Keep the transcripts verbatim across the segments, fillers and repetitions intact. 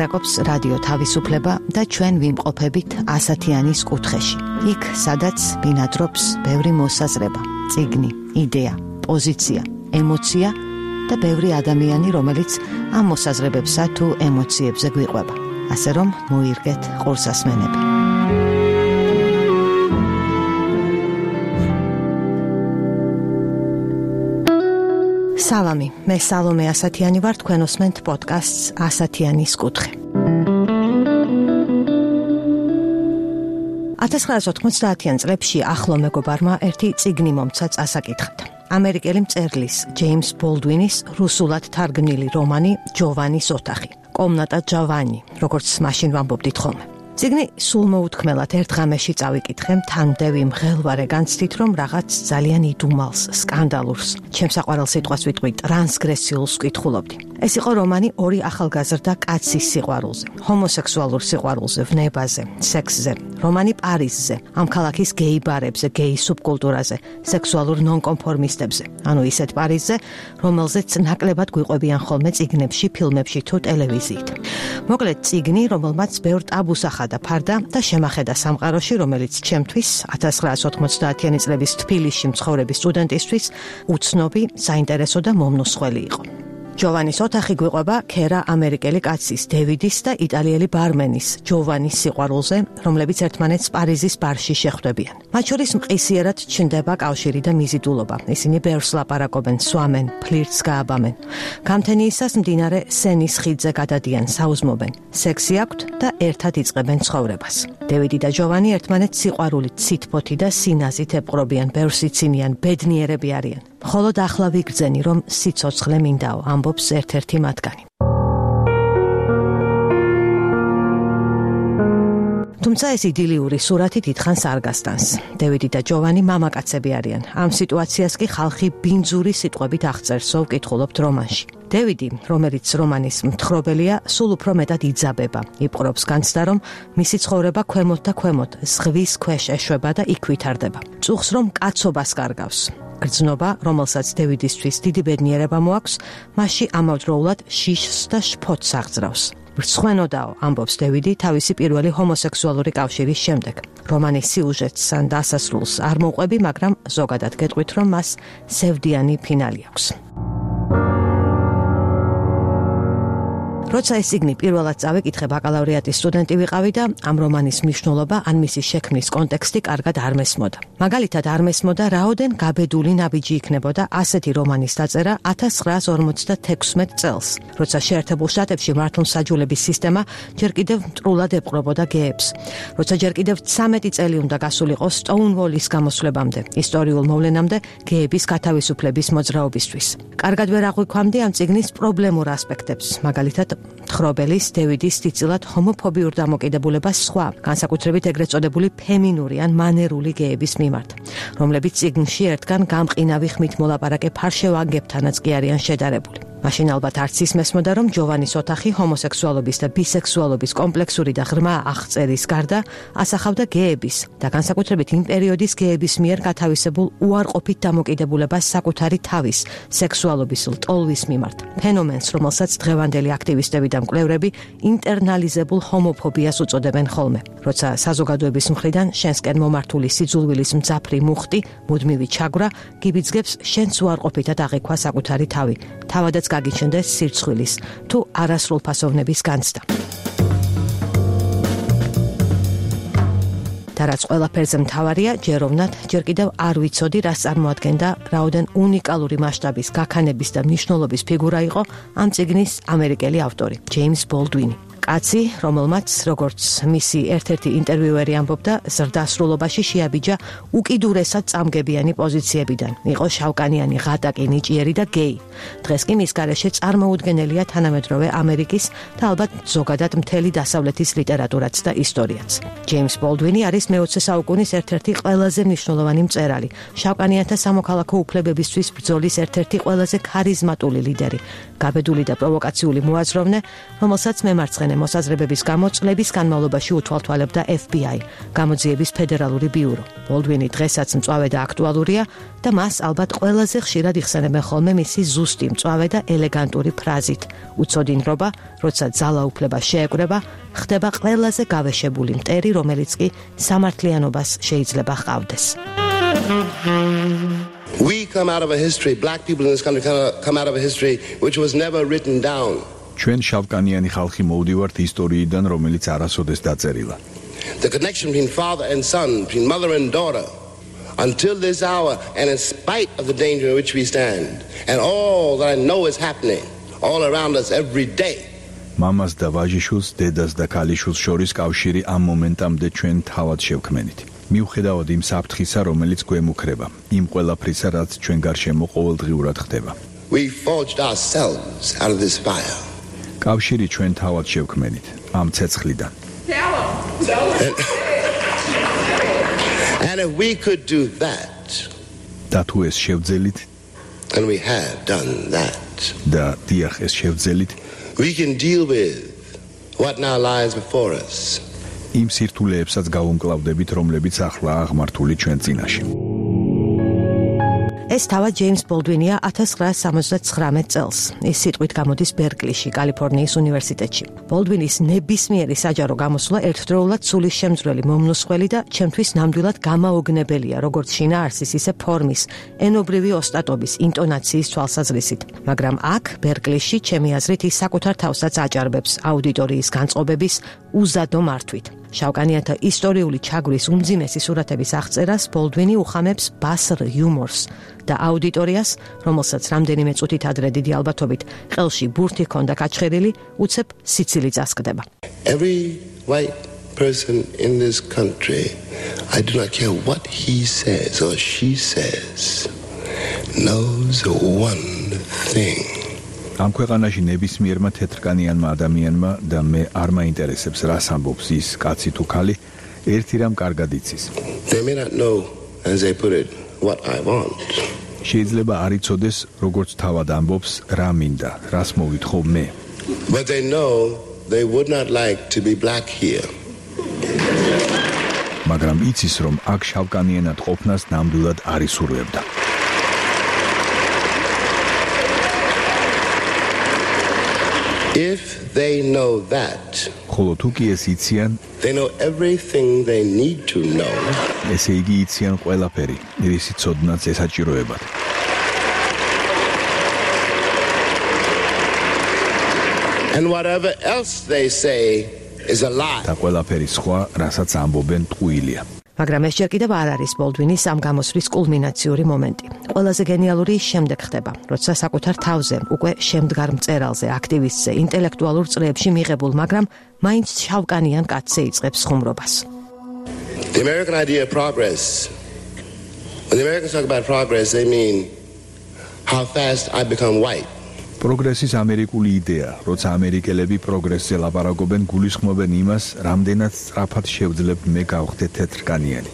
ლაპარაკობს რადიო თავისუფლება და ჩვენ ვიმყოფებით ასათიანის კუთხეში. იქ, სადაც ბინადრობს ბევრი მოსაზრება, წიგნი, იდეა, პოზიცია, ემოცია და ბევრი ადამიანი, რომელიც ამ მოსაზრებებსა თუ ემოციებზე გვიყვება. ასე რომ მოირგეთ ყურსასმენები. სალამი, მე სალომე ასათიანი ვარ, თქვენ უსმენთ პოდკასტს ასათიანის კუთხე. ათას ცხრაასი ოცდაათიან წლებში ახლო მეგობარმა ერთი წიგნი მომცა წასაკითხად. ამერიკელი მწერლის ჯეიმს ბოლდვინის რუსულად თარგმნილი რომანი ჯოვანის ოთახი. კომნატა ჯავანი, როგორც მაშინ ვამბობდით ხოლმე. წიგნი სულ მოუთქმელად ერთ ღამეში წავიკითხე, თანმდევი მღელვარე განცდით, რომ რაღაც ძალიან იდუმალს, სკანდალურს, ჩემს საყვარელ სიტყვას ვიტყვი, ტრანსგრესიულს ვკითხულობდი. ეს იყო რომანი ორი ახალგაზრდა კაცის სიყვარულზე, ჰომოსექსუალურ სიყვარულზე, ვნებაზე, სექსზე, რომანი პარიზზე, ამ ქალაქის გეი ბარებზე, გეი სუბკულტურაზე, სექსუალურ ნონკონფორმისტებზე, ანუ ისეთ პარიზზე, რომელზეც ნაკლებად გვიყვებიან ხოლმე წიგნებში, ფილმებში თუ ტელევიზიით. მოკლედ წიგნი, რომელმაც ბევრ ტაბუს ახადა ფარდა და შემახედა სამყაროში, რომელიც ჩემთვის ათას ცხრაასი ოცდაათიანი წლების თბილისში მცხოვრები სტუდენტისთვის უცნობი, საინტერესო და მომნუსხველი იყო. ჯოვანის ოთახი გვიყვება ქერა ამერიკელი კაცის, დევიდის და იტალიელი ბარმენის, ჯოვანის სიყვარულზე, რომლებიც ერთმანეთს პარიზის ბარში შეხვდებიან. მათ შორის მყისიერად ჩნდება კავშირი და მიზიდულობა. ისინი ბევრს ლაპარაკობენ, სვამენ, ფლირტს გააბამენ. გამთენიისას მდინარე სენის ხიდზე გადადიან, საუზმობენ, სექსი აქვთ და ერთად იწყებენ ცხოვრებას. დევიდი და ჯოვანი ერთმანეთს სიყვარულით, სითბოთი და სინაზით ეპყრობიან, ბევრს იცინიან, ბედნიერები არიან. მხოლოდ ახლა ვიგრძენი, რომ სიცოცხლე მინდაო, ამბობს ერთ-ერთი მათგანი. თუმცა ეს იდილიური სურათი დიდხანს არ გასტანს. დევიდი და ჯოვანი მამაკაცები არიან. ამ სიტუაციას კი ხალხი ბინძური სიტყვებით აღწერსო, ვკითხულობთ რომანში. დევიდი, რომელიც რომანის მთხრობელია, სულ უფრო მეტად იძაბება. იპყრობს განცდა, რომ მისი ცხოვრება ქვემოთ და ქვემოთ, ზღვის ქვეშ ეშვება და იქ ვითარდება. წუხს, რომ კაცობას კარგავს. გრძნობა, რომელსაც დევიდისთვის დიდი ბედნიერება მოაქვს, მასში ამავდროულად შიშს და შფოთს აღძრავს. ბრცხვენოდაო, ამბობს დევიდი თავისი პირველი ჰომოსექსუალური კავშირის შემდეგ. რომანის სიუჟეტს ან დასასრულს არ მოვყვები, მაგრამ ზოგადად გეტყვით, რომ მას სევდიანი ფინალი აქვს. როცა ეს წიგნი პირველად წავიკითხე, ბაკალავრიატის სტუდენტი ვიყავი და ამ რომანის მნიშვნელობა ან მისი შექმნის კონტექსტი კარგად არ მესმოდა. მაგალითად არ მესმოდა, რაოდენ გაბედული ნაბიჯი იქნებოდა ასეთი რომანის დაწერა ათას ცხრაასი ორმოცდათექვსმეტ წელს, როცა შეერთებულ შტატებში მართლმსაჯულების სისტემა ჯერ კიდევ მტრულად ეპყრობოდა გეებს, როცა ჯერ კიდევ ცამეტი წელი უნდა გასულიყო სტოუნვოლის გამოსვლებამდე, ისტორიულ მოვლენამდე გეების გათავისუფლების მოძრაობისთვის. კარგად ვერ აღვიქვამდი ამ წიგნის პრობლემურ ასპექტებს, მაგალითად მთხრობელის დევიდის დიდწილად ჰომოფობიურ დამოკიდებულებას სხვა, განსაკუთრებით ეგრეთ წოდებული ფემინური ან მანერული გეების მიმართ, რომლებიც წიგნში ერთგან გამყინავი ხმით მოლაპარაკე ფარშევანგებთანაც კი არიან შედარებული. მაშინ ალბათ არც ის მესმოდა, რომ ჯოვანის ოთახი ჰომოსექსუალობის და ბისექსუალობის კომპლექსური და ღრმა აღწერის გარდა ასახავდა გეების და განსაკუთრებით იმ პერიოდის გეების მიერ გათავისებულ უარყოფით დამოკიდებულებას საკუთარი თავის, სექსუალობის ლტოლვის მიმართ. ფენომენს, რომელსაც დღევანდელი აქტივისტები და მკვლევრები ინტერნალიზებულ ჰომოფობიას უწოდებენ ხოლმე. როცა საზოგადოების მხრიდან შენსკენ მომართული სიძულვილის მძაფრი მუხტი, მუდმივი ჩაგვრა, გიბიძგებს შენს უარყოფითად აღიქვა საკუთარი თავი, თავადაც გაგიჩნდეს სირცხვილის თუ არასრულფასოვნების განცდა. და რაც ყველაფერზე მთავარია, ჯეროვნად ჯერ კიდევ არ ვიცოდი, რას წარმოადგენდა, რაოდენ უნიკალური მასშტაბის, გაქანების და მნიშვნელობის ფიგურა იყო ამ წიგნის ამერიკელი ავტორი, ჯეიმს ბოლდვინი. კაცი, რომელმაც, როგორც მისი ერთ-ერთი ინტერვიუერი ამბობდა, ზრდასრულობაში შეაბიჯა უკიდურესად წამგებიანი პოზიციებიდან. იყო შავკანიანი, ღატაკი, ნიჭიერი და გეი. დღეს კი მის გარეშე წარმოუდგენელია თანამედროვე ამერიკის და ალბათ ზოგადად მთელი დასავლეთის ლიტერატურაც და ისტორიაც. ჯეიმს ბოლდვინი არის მეოცე საუკუნის ერთ-ერთი ყველაზე მნიშვნელოვანი მწერალი, შავკანიანთა სამოქალაქო უფლებებისთვის ბრძოლის ერთ-ერთი ყველაზე ქარიზმატული ლიდერი, გაბედული და პროვოკაციული მოაზროვნე, რომელსაც მემარცხენე მოსაზრებების გამო წლების განმავლობაში უთვალთვალებდა F B I, გამოძიების ფედერალური ბიურო. ბოლდვინი დღესაც მწვავე და აქტუალურია და მას ალბათ ყველაზე ხშირად იხსენებენ ხოლმე მისი ზუსტი მწვავე და ელეგანტური ფრაზით. უცოდინრობა, როცა ძალაუფლება შეეკრება, ხდება ყველაზე გავეშებული მტერი, რომელიც კი სამართლიანობას შეიძლება ჰყავდეს. We come out of a history, black people in this country come out of a history which was never written down. ჩვენ შავკანიანი ხალხი მოვდივართ ისტორიიდან, რომელიც არასოდეს დაწერილა. The connection between father and son, between mother and daughter, until this hour, and in spite of the danger in which we stand, and all that I know is happening all around us every day. მამას და ვაჟიშვილს, დედას და ქალიშვილს შორის კავშირი ამ მომენტამდე ჩვენ თავად შევქმენით. მიუხედავად იმ საფრთხისა, რომელიც გვემუქრება, იმ ყველაფრისა, რაც ჩვენ გარშემო ყოველდღიურად ხდება. We forged ourselves out of this fire. კავშირი ჩვენ თავად შევქმენით ამ ცეცხლიდან. And, and if we could do that, და თუ ეს შევძელით, and we have done that, და დიახ ეს შევძელით, we can deal with what now lies before us. იმ სირთულეებსაც გავუმკლავდებით, რომლებიც ახლა აღმართული ჩვენ წინაშე. ეს თავად ჯეიმს ბოლდვინია ათას ცხრაასი სამოცდათხრამეტ წელს. ის სიტყვით გამოდის ბერკლიში, კალიფორნიის უნივერსიტეტში. ბოლდვინის ნებისმიერი საჯარო გამოსვლა ერთდროულად სულის შემძვრელი, მომნუსხველი და ჩემთვის ნამდვილად გამაოგნებელია, როგორც შინაარსის, ისე ფორმის, ენობრივი ოსტატობის, ინტონაციის თვალსაზრისით. მაგრამ აქ, ბერკლიში, ჩემი აზრით, ის საკუთარ თავსაც აჭარბებს აუდიტორიის განწყობების უზადო მართვით. შავკანიანთა ისტორიული ჩაგვრის უმძიმესი სურათების აღწერას ბოლდვინი უხამებს ბასრ იუმორს და აუდიტორიას, რომელსაც რამდენიმე წუთით ადრე დიდი ალბათობით ყელში ბურთი ჰქონდა გაჩხერილი, უცებ სიცილი წასკდება. Every white person in this country, I do not care what he says or she says, knows one thing. ამ ქვეყანაში ნებისმიერმა თეთრკანიანმა ადამიანმა და მე არ მაინტერესებს რას ამბობს ის კაცი თუ ქალი, ერთი რამ კარგად იცის. They may not know, as they put it, what I want. შეიძლება არ იცოდეს, როგორც თავად ამბობს, რა მინდა, რას მოვითხოვ მე. But they know they would not like to be black here. მაგრამ იცის, რომ აქ შავკანიანად ყოფნას ნამდვილად არ ისურვებდა. If they know that, ხოლო თუ კი ეს იციან, they know everything they need to know. ესე იგი იციან ყველაფერი, რისი ცოდნაც ესაჭიროებათ. And whatever else they say is a lie. და ყველაფერი სხვა, რასაც ამბობენ, ტყუილია. მაგრამ ეს ჯერ კიდევ არ არის ბოლდვინის ამ გამოსვლის კულმინაციური მომენტი. ყველაზე გენიალური ის შემდეგ ხდება, როცა საკუთარ თავზე, უკვე შემდგარ მწერალზე, აქტივისტზე, ინტელექტუალურ წრეებში მიღებულ, მაგრამ მაინც შავკანიან კაცზე იწყებს ხუმრობას. The American idea of progress. When the Americans talk about progress, they mean how fast I become white. პროგრესის ამერიკული იდეა, როცა ამერიკელები პროგრესზე ლაპარაკობენ, გულისხმობენ იმას, რამდენად სწრაფად შევძლებ მე გავხდე თეთრკანიანი.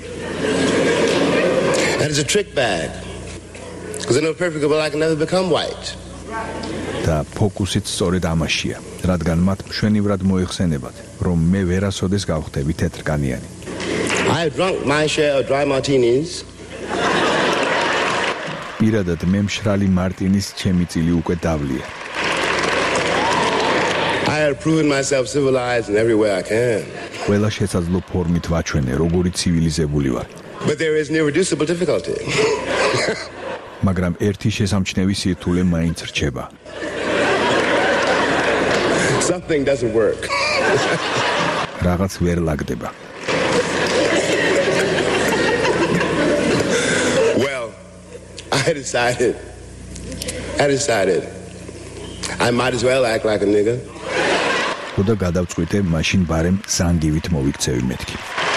And it's a trick bag. Because I know perfectly well I can never become white. და ფოკუსით სწორედ ამაშია, რადგან მათ მშვენივრად მოიხსენებათ, რომ მე ვერასოდეს გავხდები თეთრკანიანი. I have drunk my share of dry martinis. პირადად მე მშრალი მარტინის ჩემი წილი უკვე დავლია. I have proven myself civilized in every way I can. ყველა შესაძლო ფორმით ვაჩვენე, როგორი ცივილიზებული ვარ. But there is an irreducible difficulty. მაგრამ ერთი შესამჩნევი სირთულე მაინც რჩება. Something doesn't work. რაღაც ვერ ლაგდება. Well, I decided, I decided, I might as well act like a nigger. ხოდა გადავწყვიტე, მაშინ ბარემ სანგივით მოვიქცევი მეთქი.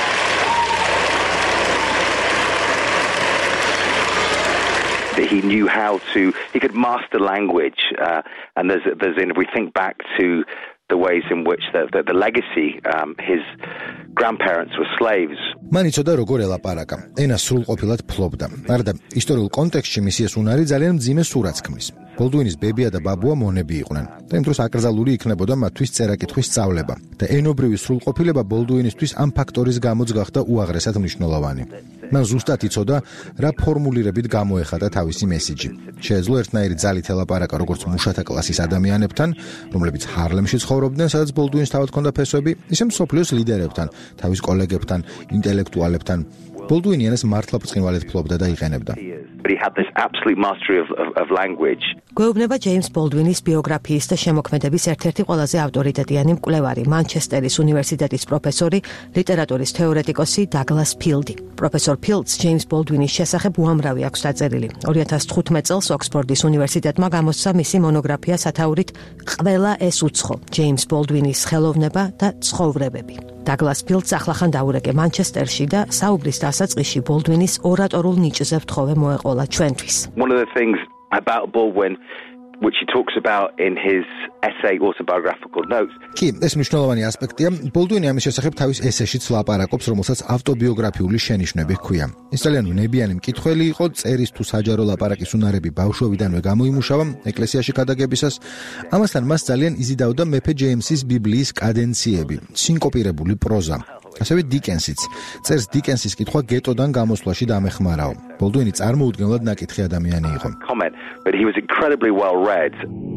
He knew how to, he could master language, uh, and there's, there's in, if we think back to the ways in which the, the, the legacy, um, his grandparents were slaves. მან იცოდა როგორ ელაპარაკა. ენა სრულყოფილად ფლობდა. არადა ისტორიულ კონტექსტში მისი ეს უნარი ძალიან მძიმე სურათს ქმნის. ბოლდუინის ბებია და ბაბუა მონები იყვნენ. და იმ დროს აკრძალული იქნებოდა მათთვის წერა-კითხვის სწავლება. და ენობრივი სრულყოფილება ბოლდუინისთვის ამ ფაქტორის გამოც გახდა უაღრესად მნიშვნელოვანი. მან ზუსტად იცოდა, რა ფორმულირებით გამოეხატა თავისი მესიჯი. შეეძლო ერთნაირი ძალით ელაპარაკა როგორც მუშათა კლასის ადამიანებთან, რომლებიც ჰარლემში ცხოვრობდნენ, სადაც ბოლდუინს თავად ჰქონდა ფესვები, ისე მსოფლიოს ლიდერებთან, თავის კოლეგებთან, ინტელექტუალებთან. ბოლდუინი ენას მართლა ბრწყინვალედ ფლობდა და იყენებდა. But he had this absolute mastery of, of, of language. გვეუბნება ჯეიმს ბოლდუინის ბიოგრაფიის და შემოქმედების ერთ-ერთი ყველაზე ავტორიტეტიანი მკვლევარი, მანჩესტერის უნივერსიტეტის პროფესორი, ლიტერატურის თეორეტიკოსი დაგლას ფილდი. პროფესორ ფილდს ჯეიმს ბოლდუინის შესახებ უამრავი აქვს დაწერილი. ორი ათას თხუთმეტ წელს ოქსფორდის უნივერსიტეტმა გამოსცა მისი მონოგრაფია სათაურით „ყველა ეს უცხო: ჯეიმს ბოლდუინის ხელოვნება და ცხოვრებები“. დაგლას ფილდს ახლახან დაურეკე მანჩესტერში და საუბრის დასაწყისში ბოლდუინის ორატორულ ნიჭზე ვთხოვე მოეყოლა ჩვენთვის. One of the things about Baldwin, which he talks about in his essay autobiographical notes. კი, ეს მნიშვნელოვანი ასპექტია. ბოლდუინი ამის შესახებ თავის ესეშიც ლაპარაკობს, რომელსაც ავტობიოგრაფიული შენიშვნები ჰქვია. ის ძალიან ნებიანი მკითხველი იყო, წერის თუ საჯარო ლაპარაკის უნარები ბავშვობიდანვე გამოიმუშავა ეკლესიაში გადაგებისას. ამასთან მას ძალიან იზიდავდა მეფე ჯეიმსის ბიბლიის კადენციები, სინკოპირებული პროზა. ასევე დიკენსიც. წერს დიკენსის კითხვა გეტოდან გამოსვლაში დამეხმარაო. ბოლდუინი წარმოუდგენლად ნაკითხი ადამიანი იყო. Comment, but he was incredibly well read.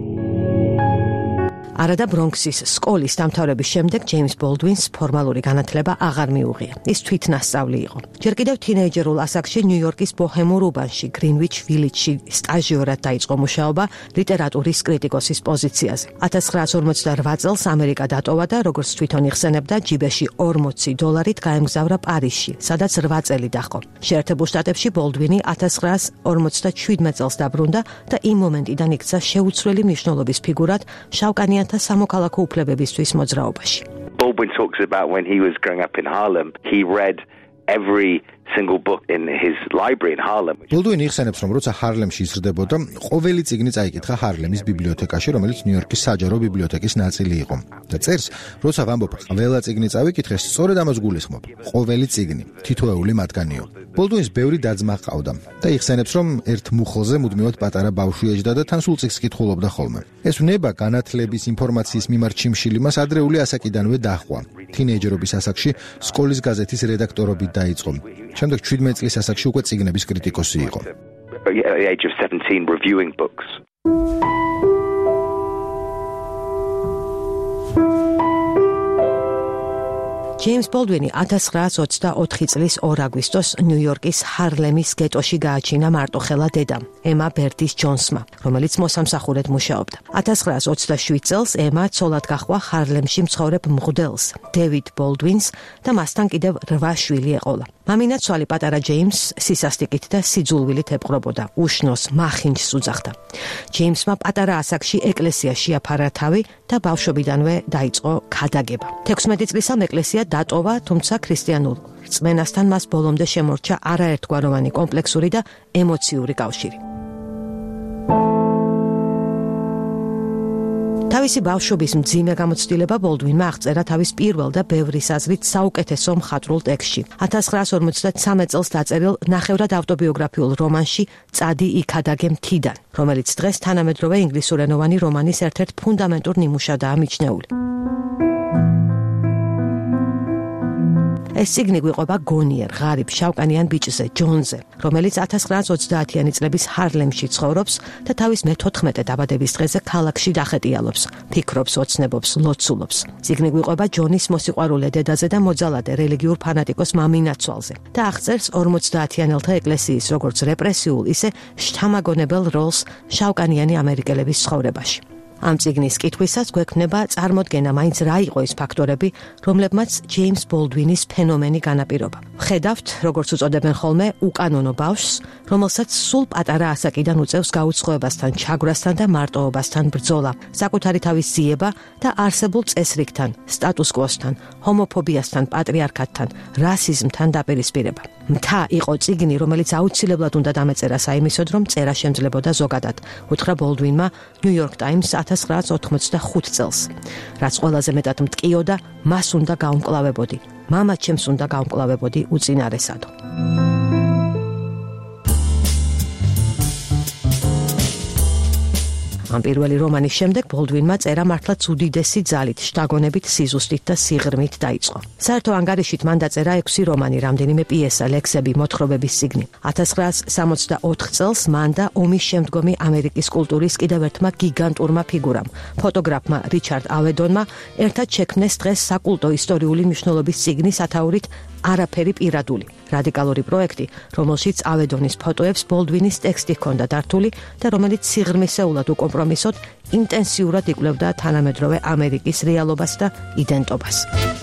არადა ბრონქსის სკოლის დამთავრების შემდეგ ჯეიმს ბოლდუინს ფორმალური განათლება აღარ მიუღია. ის თვითნასწავლი იყო. ჯერ კიდევ თინეიჯერულ ასაკში ნიუ-იორკის ბოჰემურ უბანში, გრინვიჩ ვილიჯში სტაჟიორად დაიწყო მუშაობა ლიტერატურის კრიტიკოსის პოზიციაზე. ათას ცხრაას ორმოცდაოთხ წელს ამერიკა დატოვა და როგორც თვითონ იხსენებდა, ჯიბეში ორმოცი დოლარით გაემგზავრა პარიზში, სადაც რვა წელი დაჰყო. შეერთებულ შტატებში ბოლდუინი ათას ცხრაას ორმოცდაჩვიდმეტ წელს დაბრუნდა და იმ მომენტიდან იქცა შეუცვლელი მნიშვნელობის ფიგურად შავკანიან სამოქალაქო უფლებებისთვის მოძრაობაში. Baldwin talks about when he was growing up in Harlem, he read every single book in his library in Harlem. ბოლდუინი იხსენებს, რომ როცა ჰარლემში იზრდებოდა, ყოველი წიგნი წაიკითხა ჰარლემის ბიბლიოთეკაში, რომელიც ნიუ-იორკის საჯარო ბიბლიოთეკის ნაწილი იყო. და წერს, როცა ვამბობ, ყველა წიგნი წავიკითხე, სწორედ ამას გულისხმობ. ყოველი წიგნი, თითოეული მათგანიო. ბოლდუინს ბევრი და-ძმა ჰყავდა და იხსენებს, რომ ერთ მუხლზე მუდმივად პატარა ბავშვი ეჯდა და თან სულ წიგნს კითხულობდა ხოლმე. ეს ვნება განათლების ინფორმაციის მიმართ ჩიმშილი მას ადრეული ასაკიდანვე დაჰყვა. თინეიჯერობის ასაკში სკოლის გაზეთის რედაქტორობით დაიწყო. შემდეგ შვიდმეტ წლის ასაკში უკვე წიგნების კრიტიკოსი იყო. At the age of seventeen, reviewing books. ჯეიმს ბოლდუინი ათას ცხრაას ოცდაოთხი წლის ორ აგვისტოს ნიუ-იორკის ჰარლემის გეტოში გააჩინა მარტოხელა დედამ, ემა ბერდის ჯონსმა, რომელიც მოსამსახურედ მუშაობდა. ათას ცხრაას ოცდაშვიდ წელს ემა ცოლად გაჰყვა ჰარლემში მცხოვრებ მღვდელს, დევიდ ბოლდუინს და მასთან კიდევ რვა შვილი ეყოლა. მამინაცვალი პატარა ჯეიმს სისასტიკით და სიძულვილით ეპყრობოდა, უშნოს მახინჯს უძახდა. ჯეიმსმა პატარა ასაკში ეკლესიაში აფარა თავი და ბავშვობიდანვე დაიწყო ქადაგება. თექვსმეტი წლისამ ეკლესია დატოვა, თუმცა ქრისტიანულ რწმენასთან მას ბოლომდე შემორჩა არაერთგვაროვანი კომპლექსური და ემოციური კავშირი. თავისი ბავშვობის მძიმე გამოცდილება ბოლდუინმა აღწერა თავის პირველ და ბევრის აზრით საუკეთესო მხატვრულ ტექსტში. ათას ცხრაას ორმოცდათვრამეტ წელს დაწერილ ნახევრად ავტობიოგრაფიულ რომანში „წადი იქადაგე მთიდან“, რომელიც დღეს თანამედროვე ინგლისურენოვანი რომანის ერთ-ერთ ფუნდამენტურ ნიმუშადაა მიჩნეული. ეს წიგნი გვიყვება გონიერ, ღარიბ, შავკანიან ბიჭზე, ჯონზე, რომელიც ათას ცხრაას ოცდაათიანი წლების ჰარლემში ცხოვრობს და თავის მეთოთხმეტე დაბადების დღეზე ქალაქში დახეტიალობს, ფიქრობს, ოცნებობს, ლოცულობს. წიგნი გვიყვება ჯონის მოსიყვარულე დედაზე და მოძალადე რელიგიურ ფანატიკოს მამინაცვალზე და აღწერს ორმოცდაათიანელთა ეკლესიის როგორც რეპრესიულ, ისე შთამაგონებელ როლს შავკანიანი ამერიკელების ცხოვრებაში. ამ წიგნის კითხვისას გვექნება წარმოდგენა მაინც რა იყო ის ფაქტორები, რომლებმაც ჯეიმს ბოლდუინის ფენომენი განაპირობა. ხედავთ, როგორც უწოდებენ ხოლმე, უკანონო ბავშვს, რომელსაც სულ პატარა ასაკიდან უწევს გაუცხოებასთან, ჩაგვრასთან და მარტოობასთან ბრძოლა, საკუთარი თავის ძიება და არსებულ წესრიგთან, სტატუს-კვოსთან, ჰომოფობიასთან, პატრიარქატთან, რასიზმთან დაპირისპირება. მთა იყო წიგნი, რომელიც აუცილებლად უნდა დამეწერა საიმისოდ, რომ წერა შემძლებოდა ზოგადად, უთხრა ბოლდუინმა New York Times ათას ათას ცხრაას ოთხმოცდახუთ წელს. რაც ყველაზე მეტად მტკიოდა, მას უნდა გაუმკლავებოდი. მამა ჩემს უნდა გაუმკლავებოდი უწინარესადო. ამ პირველი რომანის შემდეგ ბოლდვინმა წერა მართლაც უდიდესი ძალით, შთაგონებით, სიზუსტით და სიღრმით დაიწყო. საერთო ანგარიშით მან დაწერა ექვსი რომანი, რამდენიმე პიესა, ლექსები, მოთხრობების წიგნი. ათას ცხრაას სამოცდაოთხ წელს მან და ომის შემდგომი ამერიკის კულტურის კიდევ ერთმა გიგანტურმა ფიგურამ, ფოტოგრაფმა რიჩარდ ავედონმა ერთად შექმნეს დღეს საკულტო ისტორიული მნიშვნელობის წიგნი სათაურით არაფერი პირადული. რადიკალური პროექტი, რომელშიც ავედონის ფოტოებს ბოლდვინის ტექსტი ჰქონდა დართული და რომელიც სიღრმისეულად უკომპრომისოდ ინტენსიურად იკვლევდა თანამედროვე ამერიკის რეალობას და იდენტობას.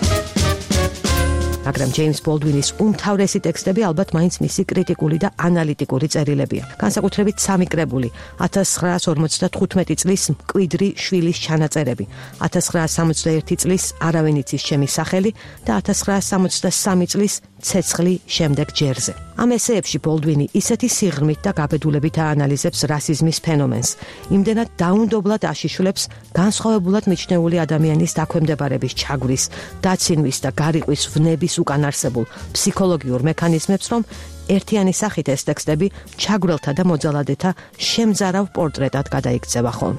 მაგრამ ჯეიმს ბოლდვინის უმთავრესი ტექსტები ალბათ მაინც მისი კრიტიკული და ანალიტიკური წერილებია. განსაკუთრებით სამი კრებული, ათას ცხრაას ორმოცდათხუთმეტი წლის მკვიდრი შვილის ჩანაწერები, ათას ცხრაას სამოცდაერთი წლის არავინ იცის ჩემი სახელი და ათას ცხრაას სამოცდასამი წლის ცეცხლი შემდეგ ჯერზე. ამ ესეებში ბოლდვინი ისეთი სიღრმით და გაბედულებით აანალიზებს რასიზმის ფენომენს, იმდენად დაუნდობლად აშიშვლებს განსხვავებულად მიჩნეული ადამიანის დაქვემდებარების ჩაგვრის, დაცინვის და გარიყვის ვნების უკან არსებულ ფსიქოლოგიურ მექანიზმებს, რომ ერთიანი სახით ეს ტექსტები ჩაგვრელთა და მოძალადეთა შემძარავ პორტრეტად გადაიქცევა ხოლმე.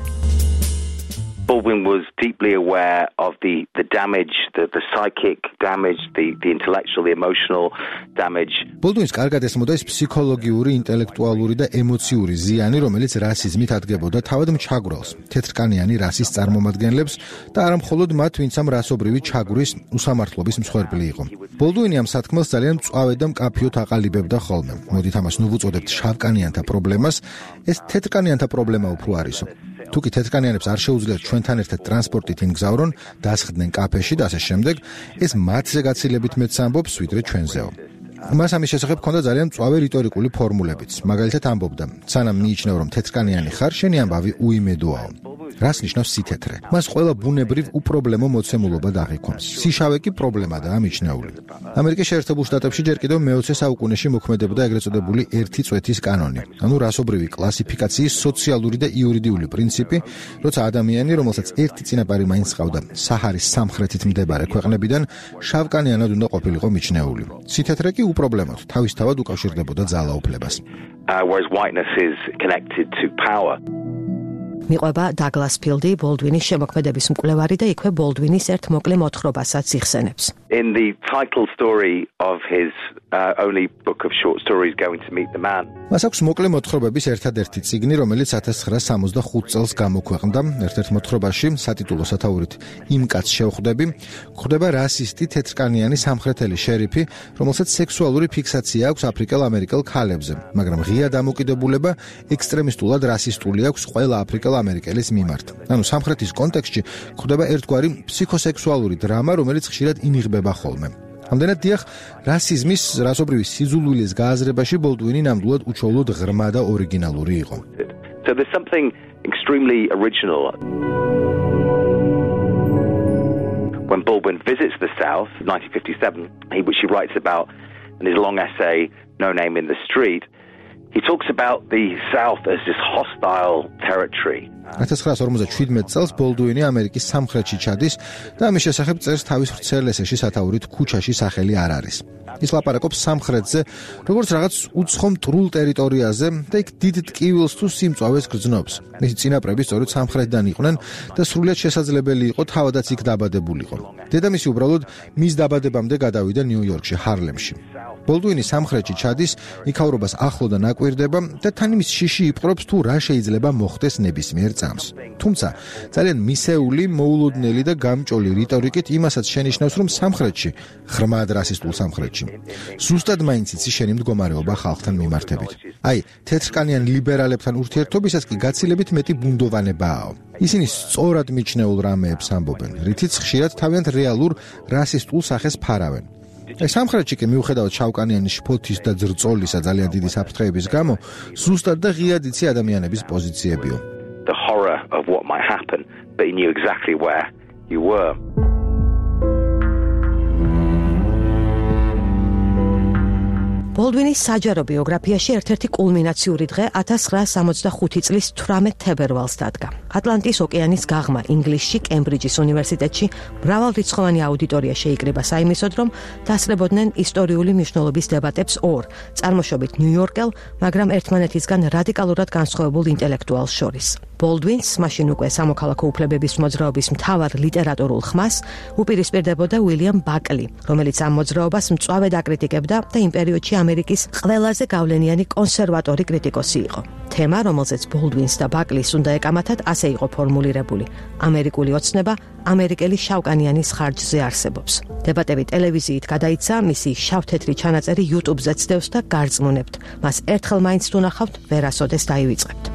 Baldwin was deeply aware of the, the damage, the, the psychic damage, the, the intellectual, the emotional damage. Baldwin's კარგად ესმოდა ის ფსიქოლოგიური, ინტელექტუალური და ემოციური ზიანი, რომელიც რასიზმით ადგებოდა თავად მჩაგვრელს, თეთრკანიანი რასის წარმომადგენლებს და არა მხოლოდ მათ, ვინც ამ რასობრივი ჩაგვრის უსამართლობის მსხვერპლი იყო. Baldwin ამ სათქმელს ძალიან მწვავედ და მკაფიოდ აყალიბებდა ხოლმე. მოდით ამას ნუ ვუწოდებთ შავკანიანთა პრობლემას, ეს თეთრკანიანთა პრობლემა უფრო არისო. თუ კი თეთრკანიანებს არ შეუძლიათ ჩვენთან ერთად ტრანსპორტით იმგზავრონ, დასხდნენ კაფეში და ასე შემდეგ, ეს მათზე გაცილებით მეტს ამბობს, ვიდრე ჩვენზეო. მას ამის შესახებ ჰქონდა ძალიან მწვავე რიტორიკული ფორმულებიც. მაგალითად ამბობდა: "სანამ მიიჩნევ, რომ თეთრკანიანი ხარ, შენი ამბავი უიმედოაო." რას ნიშნავს სითეთრე? მას ყველა ბუნებრივ უპრობლემო მოცემულობა დაღიქვამს. სიშავე კი პრობლემადაა მიჩნეული. ამერიკის შეერთებულ შტატებში ჯერ კიდევ მეოცე საუკუნეში მოქმედებდა ეგრეთ წოდებული ერთი წვეთის კანონი, ანუ რასობრივი კლასიფიკაციის სოციალური და იურიდიული პრინციპი, როცა ადამიანი, რომელსაც ერთი წინაპარი მაინც ჰყავდა საჰარის სამხრეთით მდებარე ქვეყნებიდან, შავკანიანად უნდა ყოფილიყო მიჩნეული. სითეთრე კი უპრობლემოდ, თავისთავად უკავშირდებოდა ძალაუფლებას. Uh, whereas whiteness is connected to power. მიყვება დაგლას ფილდი, ბოლდვინის შემოქმედების მკვლევარი და იქვე ბოლდვინის ერთ მოკლე მოთხრობასაც იხსენებს. In the title story of his uh, only book of short stories, Going to Meet the Man. მას აქვს მოკლე მოთხრობების ერთადერთი წიგნი, რომელიც ათას ცხრაას სამოცდახუთ წელს გამოქვეყნდა. ერთ-ერთ მოთხრობაში, სატიტულო სათაურით "იმ კაცს შევხვდები", გვხვდება რასისტი თეთრკანიანი სამხრეთელი შერიფი, რომელსაც სექსუალური ფიქსაცია აქვს აფრიკელ-ამერიკელ ქალებზე, მაგრამ ღია დამოკიდებულება ექსტრემისტულად რასისტული აქვს ყველა აფრიკელ ამერიკელის მიმართ. ანუ სამხრეთის კონტექსტში გვხვდება ერთგვარი ფსიქოსექსუალური დრამა, რომელიც ხშირად ინიღბება ხოლმე. ამდენად დიახ, რასიზმის, რასობრივი სიძულვილის გააზრებაში ბოლდვინი ნამდვილად უჩვეულოდ ღრმა და ორიგინალური იყო. So there's something extremely original. When Baldwin visits the South, nineteen fifty-seven, he, which he writes about in his long essay, No Name in the Street, he talks about the South as this hostile territory. ათას ცხრაას ორმოცდაშვიდმეტ წელს ბოლდუინი ამერიკის სამხრეთში ჩადის და ამის შესახებ წერს თავის ვრცელ ესეში სათაურით "ქუჩაში სახელი არ არის". ის ლაპარაკობს სამხრეთზე, როგორც რაღაც უცხო მტრულ ტერიტორიაზე და იქ დიდ ტკივილს თუ სიმწვავეს გრძნობს. მისი წინაპრები სწორედ სამხრეთიდან იყვნენ და სრულიად შესაძლებელი იყო თავადაც იქ დაბადებულიყო. დედამისი უბრალოდ მის დაბადებამდე გადავიდა ნიუ-იორკში, ჰარლემში. ბოლდუინი სამხრეთში ჩადის, იქაურობას ახლოდან აკვირდება და თან იმის შიში იპყრობს თუ რა შეიძლება მოხდეს ნებისმიერ წამს. თუმცა ძალიან მისეული, მოულოდნელი და გამჭოლი რიტორიკით იმასაც შენიშნავს, რომ სამხრეთში, ღრმად რასისტულ სამხრეთში, ზუსტად მაინც იცი შენი მდგომარეობა ხალხთან მიმართებით. აი, თეთრკანიან ლიბერალებთან ურთიერთობისას კი გაცილებით მეტი ბუნდოვანებაა. ისინი სწორად მიჩნეულ რამეებს ამბობენ, რითიც ხშირად თავიანთ რეალურ რასისტულ სახეს ფარავენ. ეს სამხრეთში კი მიუხედავად შავკანიანი შფოთის და ძრწოლისა ძალიან დიდი საფრთხეების გამო, ზუსტად და ღიად იცი ადამიანების პოზიციებიო. The horror of what might happen, but he knew exactly where you were. ბოლდვინის საჯარო ბიოგრაფიაში ერთ-ერთი კულმინაციური დღე ათას ცხრაას სამოცდახუთი წლის თვრამეტ თებერვალს დადგა. ატლანტის ოკეანის გაღმა ინგლისში, კემბრიჯის უნივერსიტეტში მრავალრიცხოვანი აუდიტორია შეიკრიბა საიმისოდ, რომ დასწრებოდნენ ისტორიული მნიშვნელობის დებატებს ორ, წარმოშობით ნიუ-იორკელ, მაგრამ ერთმანეთისგან რადიკალურად განსხვავებულ ინტელექტუალს შორის. ბოლდვინს, მაშინ უკვე სამოქალაქო უფლებების მოძრაობის მთავარ ლიტერატურულ ხმას, უპირისპირდებოდა უილიამ ბაკლი, რომელიც ამ მოძრაობას მწვავედ აკრიტიკებდა და იმ პერიოდში ამერიკის ყველაზე გავლენიანი კონსერვატორი კრიტიკოსი იყო. თემა, რომელზეც ბოლდვინს და ბაკლის უნდა ეკამათათ, ასე იყო ფორმულირებული: ამერიკული ოცნება ამერიკელი შავკანიანის ხარჯზე არსებობს. დებატები ტელევიზიით გადაიცა, მისი შავ-თეთრი ჩანაწერი YouTube-ზე ცდევს და გარწმუნებთ, მას ერთხელ მაინც თუ ნახავთ, ვერასოდეს დაივიწყებთ.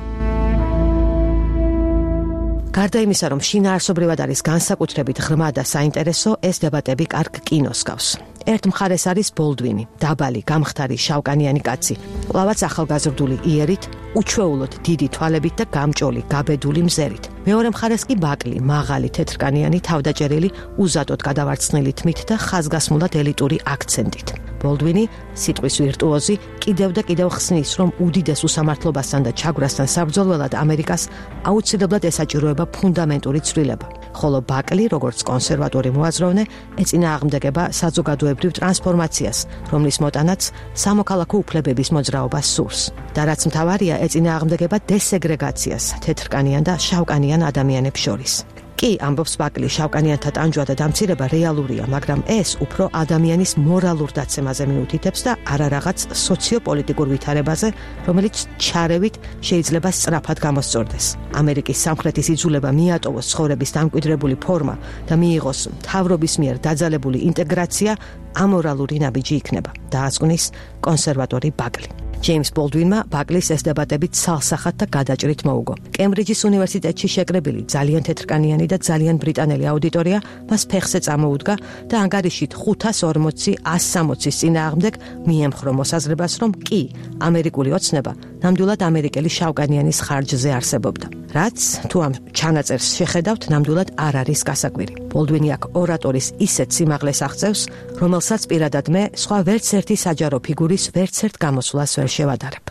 გარდა იმისა, რომ შინაარსობრივად არის განსაკუთრებით ღრმა და საინტერესო, ეს დებატები კარგ კინოს გავს. ერთ მხარეს არის ბოლდვინი, დაბალი, გამხდარი, შავკანიანი კაცი, კვლავაც ახალგაზრდული იერით, უჩვეულოდ დიდი თვალებით და გამჭოლი, გაბედული მზერით. მეორე მხარეს კი ბაკლი, მაღალი, თეთრკანიანი, თავდაჭერილი, უზადოდ გადავარცხნილი თმით და ხაზგასმულად ელიტური აქცენტით. ბოლდვინი, სიტყვის ვირტუოზი, კიდევ და კიდევ ხსნის, რომ უდიდეს უსამართლობასთან და ჩაგვრასთან საბრძოლველად ამერიკას აუცილებლად ესაჭიროება ფუნდამენტური ცვლილება. ხოლო ბაკლი, როგორც კონსერვატორი მოაზროვნე, ეწინააღმდეგება საზოგადოებრივ ტრანსფორმაციას, რომლის მოტანაც სამოქალაქო უფლებების მოძრაობას სურს. და რაც მთავარია, ეწინააღმდეგება დესეგრეგაციას თეთრკანიან და შავკანიან ადამიანებს შორის. კი, ამბობს ბაკლი, შავკანიანთა ტანჯვა და დამცირება რეალურია, მაგრამ ეს უფრო ადამიანის მორალურ დაცემაზე მიუთითებს და არა რაღაც სოციოპოლიტიკურ ვითარებაზე, რომელიც ჩარევით შეიძლება სწრაფად გამოსწორდეს. ამერიკის სამხრეთის იძულება მიატოვოს ცხოვრების დამკვიდრებული ფორმა და მიიღოს მთავრობის მიერ დაძალებული ინტეგრაცია ამორალური ნაბიჯი იქნება, დაასკვნის კონსერვატორი ბაკლი. ჯეიმს ბოლდვინმა ბაკლის ეს დებატები ცალსახად და გადაჭრით მოუგო. კემბრიჯის უნივერსიტეტში შეკრებილი ძალიან თეთრკანიანი და ძალიან ბრიტანელი აუდიტორია მას ფეხზე წამოუდგა და ანგარიშით ხუთას ორმოცი ას სამოცის წინააღმდეგ მიემხრო მოსაზრებას, რომ კი, ამერიკული ოცნება ნამდვილად ამერიკელი შავკანიანის ხარჯზე არსებობდა. რაც, თუ ამ ჩანაწერს შეხედავთ, ნამდვილად არ არის გასაკვირი. ბოლდვინი აქ ორატორის ისეთ სიმაღლეს აღწევს, რომელსაც პირადად მე სხვა ვერც ერთი საჯარო ფიგურის ვერც ერთ გამოსვლას ვერ შევადარებ.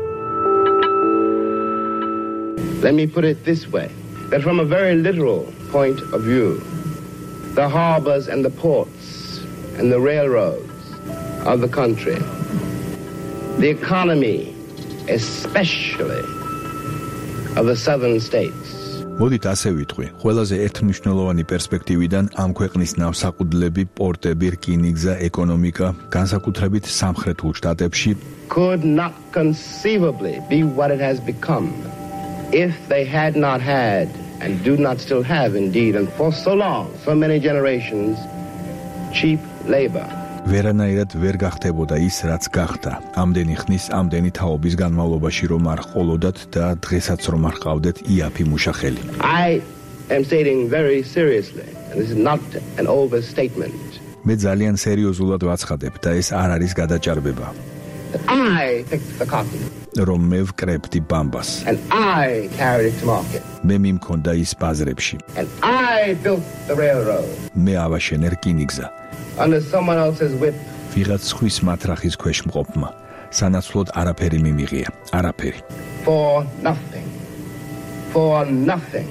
Let me put it this way, that from a very literal point of view, the harbors and the ports and the railroads of the country, the economy, especially of the southern states. მოდით ასე ვიტყვი, ყველაზე ერთმნიშვნელოვანი პერსპექტივიდან ამ ქვეყნის ნავსაყუდლები, პორტები, რკინიგზა, ეკონომიკა, განსაკუთრებით სამხრეთულ შტატებში could not conceivably be what it has become if they had not had and do not still have indeed and for so long, so many generations, cheap labor. ვერანაირად ვერ გახდებოდა ის, რაც გახდა. ამდენი ხნის, ამდენი თაობის განმავლობაში რომ არ ყოლოდათ და დღესაც რომ არ ყავდეთ იაფი მუშახელი. I am stating very seriously, and this is not an overstatement. მე ძალიან სერიოზულად ვაცხადებ და ეს არ არის გადაჭარბება. I picked the cotton. რომ მე ვკრებდი ბამბას. And I carried it to market. მე მიმქონდა ის ბაზრებში. And I built the railroad. მე ავაშენე რკინიგზა. Under someone else's whip. ვიღაც ხვის მათრახის ქვეშ მყოფმა. სანაცვლოდ არაფერი მიმიღია. არაფერი. For nothing. For nothing.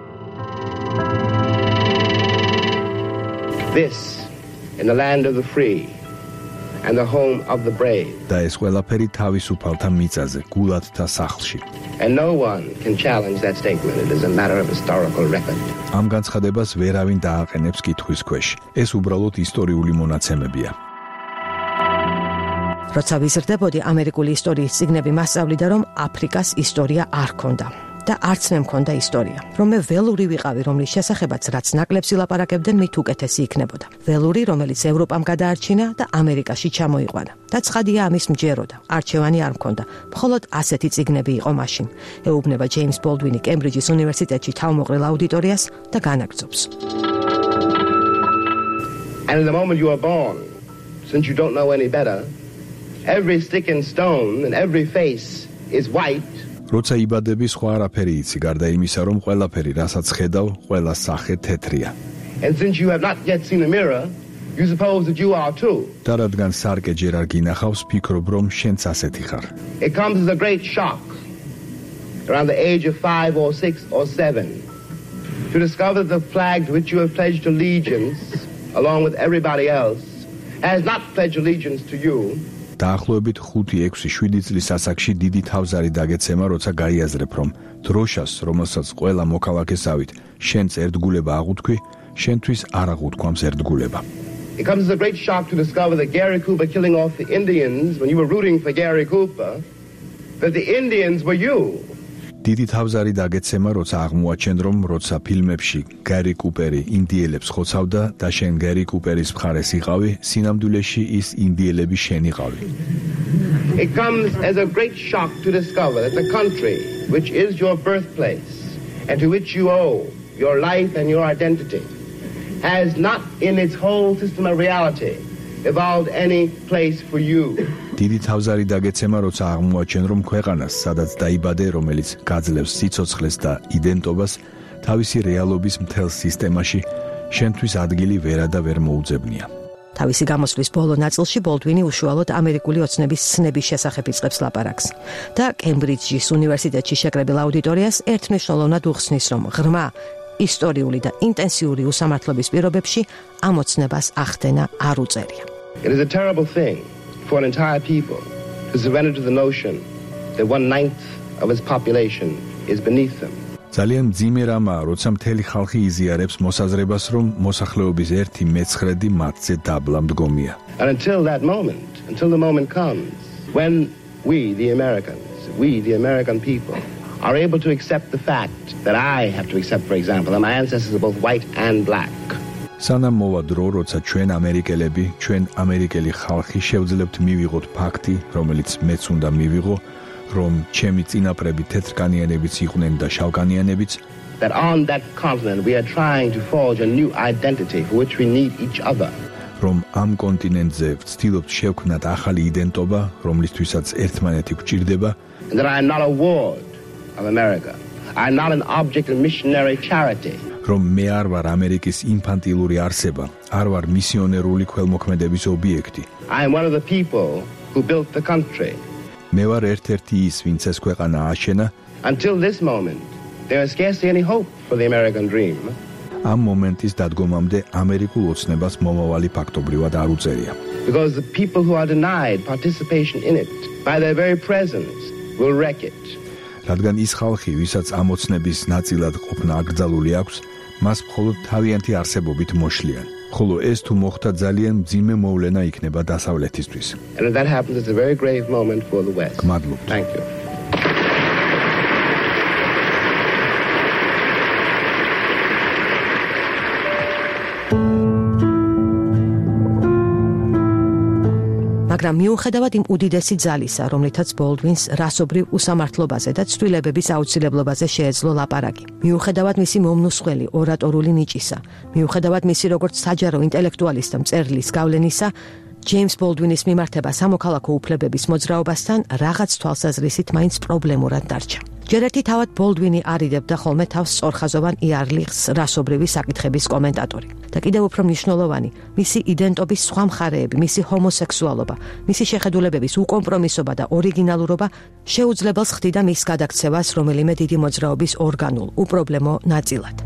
This in the land of the free and the home of the brave. და ეს ყველაფერი თავისუფალთა მიწაზე, გულადთა სახლში. And no one can challenge that statement. It is a matter of historical record. ამ განცხადებას ვერავინ დააყენებს კითხვის ქვეშ. ეს უბრალოდ ისტორიული მონაცემებია. როცა ვიზრდებოდი ამერიკული ისტორიის წიგნები მასწავლიდა, რომ აფრიკას ისტორია არ ქონდა. და არც მე მქონდა ისტორია. რომ მე ველური ვიყავი, რომლის შესახებაც რაც ნაკლებს ილაპარაკებდნენ, მით უკეთესი იქნებოდა. ველური, რომელიც ევროპამ გადაარჩინა და ამერიკაში ჩამოიყვანა. და ცხადია ამის მჯეროდა. არჩევანი არ მქონდა. მხოლოდ ასეთი წიგნები იყო მაშინ. ეუბნება ჯეიმს ბოლდვინი კემბრიჯის უნივერსიტეტში თავმოყრილ აუდიტორიას და განაგრძობს. And in the moment you are born, since you don't know any better, every stick and stone and every face is white. როცა იბადები, სხვა არაფერი იცი, გარდა იმისა, რომ ყველაფერი, რასაც ხედავ, ყველა სახე თეთრია. And since you have not yet seen a mirror, You suppose that you are too. და რადგან სარკე ჯერ არ გინახავს, ფიქრობ რომ შენც ასეთი ხარ. It comes as a great shock around the age of five or six or seven to discover that the flag to which you have pledged allegiance along with everybody else has not pledged allegiance to you. დაახლოებით ხუთი, ექვსი, შვიდი წლის ასაკში დიდი თავზარი დაგეცემა, როცა გაიაზრებ, რომ დროშას, რომელსაც ყველა მოქალაქესავით, შენც ერთგულება აღუთქვი, შენთვის არ აღუთქვამს ერთგულება. It comes as a great shock to discover that Gary Cooper killing off the Indians when you were rooting for Gary Cooper, that the Indians were you. დიდი თავზარი დაგეცემა, როცა აღმოაჩენ, რომ როცა ფილმებში გარი კუპერი ინდიელებს ხოცავდა და შენ გარი კუპერის მხარეს იყავი, სინამდვილეში ის ინდიელები შენ იყავი. It comes as a great shock to discover that the country which is your birthplace and to which you owe your life and your identity has not in its whole system of reality evolved any place for you. დიდი თავზარი დაგეცემა, როცა აღმოაჩენ, რომ ქვეყანას, სადაც დაიბადე, რომელიც გაძლევს სიცოცხლეს და იდენტობას, თავისი რეალობის მთელ სისტემაში შენთვის ადგილი ვერა და ვერ მოუძებნია. თავისი გამოსვლის ბოლო ნაწილში ბოლდვინი უშუალოდ ამერიკული ოცნების ცნების შესახებ იწყებს ლაპარაკს და კემბრიჯის უნივერსიტეტში შეკრებილ აუდიტორიას ერთმნიშვნელოვნად უხსნის, რომ ღრმა ისტორიული და ინტენსიური უსამართლობის პირობებში ამ ოცნებას ახდენა არ უწერია. It is a terrible thing for an entire people to surrender to the notion that one ninth of its population is beneath them. ძალიან მძიმე რამაა, როცა მთელი ხალხი იზიარებს მოსაზრებას, რომ მოსახლეობის ერთი მეცხრედი მათზე დაბლა მდგომია. And until that moment, until the moment comes when we, the Americans, we, the American people, are able to accept the fact that I have to accept, for example, that my ancestors are both white and black. სანამ მოვა დრო, როცა ჩვენ ამერიკელები, ჩვენ ამერიკელი ხალხი შევძლებთ მივიღოთ ფაქტი, რომელიც მეც უნდა მივიღო, რომ ჩემი წინაპრები თეთრკანიანებიც იყვნენ და შავკანიანებიც, that on that continent we are trying to forge a new identity for which we need each other. რომ ამ კონტინენტზე ვცდილობთ შევქმნათ ახალი იდენტობა, რომლისთვისაც ერთმანეთი გვჭირდება, and that I am not a ward of America. I am not an object of missionary charity. რომ მე არ ვარ ამერიკის ინფანტილური არსება, არ ვარ მისიონერული ქველმოქმედების ობიექტი. I am one of the people who built the country. მე ვარ ერთ-ერთი ის, ვინც ეს ქვეყანა ააშენა. Until this moment, there is scarcely any hope for the American dream. ამ მომენტის დადგომამდე ამერიკულ ოცნებას მომავალი ფაქტობრივად არ უწერია. Because the people who are denied participation in it, by their very presence, will wreck it. რადგან ის ხალხი, ვისაც ამ ოცნების ნაწილად ყოფნა აკრძალული აქვს, მას მხოლოდ თავიანთი არსებობით მოშლიან. ხოლო ეს თუ მოხდა, ძალიან მძიმე მოვლენა იქნება დასავლეთისთვის. And if that happens, it's a very grave moment for the West. გმადლობთ. Thank you. მაგრამ მიუხედავად იმ უდიდესი ძალისა, რომლითაც ბოლდვინს რასობრივ უსამართლობაზე და ცვლილებების აუცილებლობაზე შეეძლო ლაპარაკი, მიუხედავად მისი მომნუსხველი ორატორული ნიჭისა, მიუხედავად მისი როგორც საჯარო ინტელექტუალის და მწერლის გავლენისა, ჯეიმს ბოლდვინის მიმართება სამოქალაქო უფლებების მოძრაობასთან რაღაც თვალსაზრისით მაინც პრობლემურად დარჩა. ჯერ ერთი თავად ბოლდვინი არიდებდა ხოლმე თავს სწორხაზოვან იარლიხს რასობრივი საკითხების კომენტატორი. და კიდევ უფრო მნიშვნელოვანი, მისი იდენტობის სხვა მხარეები, მისი ჰომოსექსუალობა, მისი შეხედულებების უკომპრომისობა და ორიგინალურობა შეუძლებელს ხდიდა მის გადაქცევას რომელიმე დიდი მოძრაობის ორგანულ, უპრობლემო ნაწილად.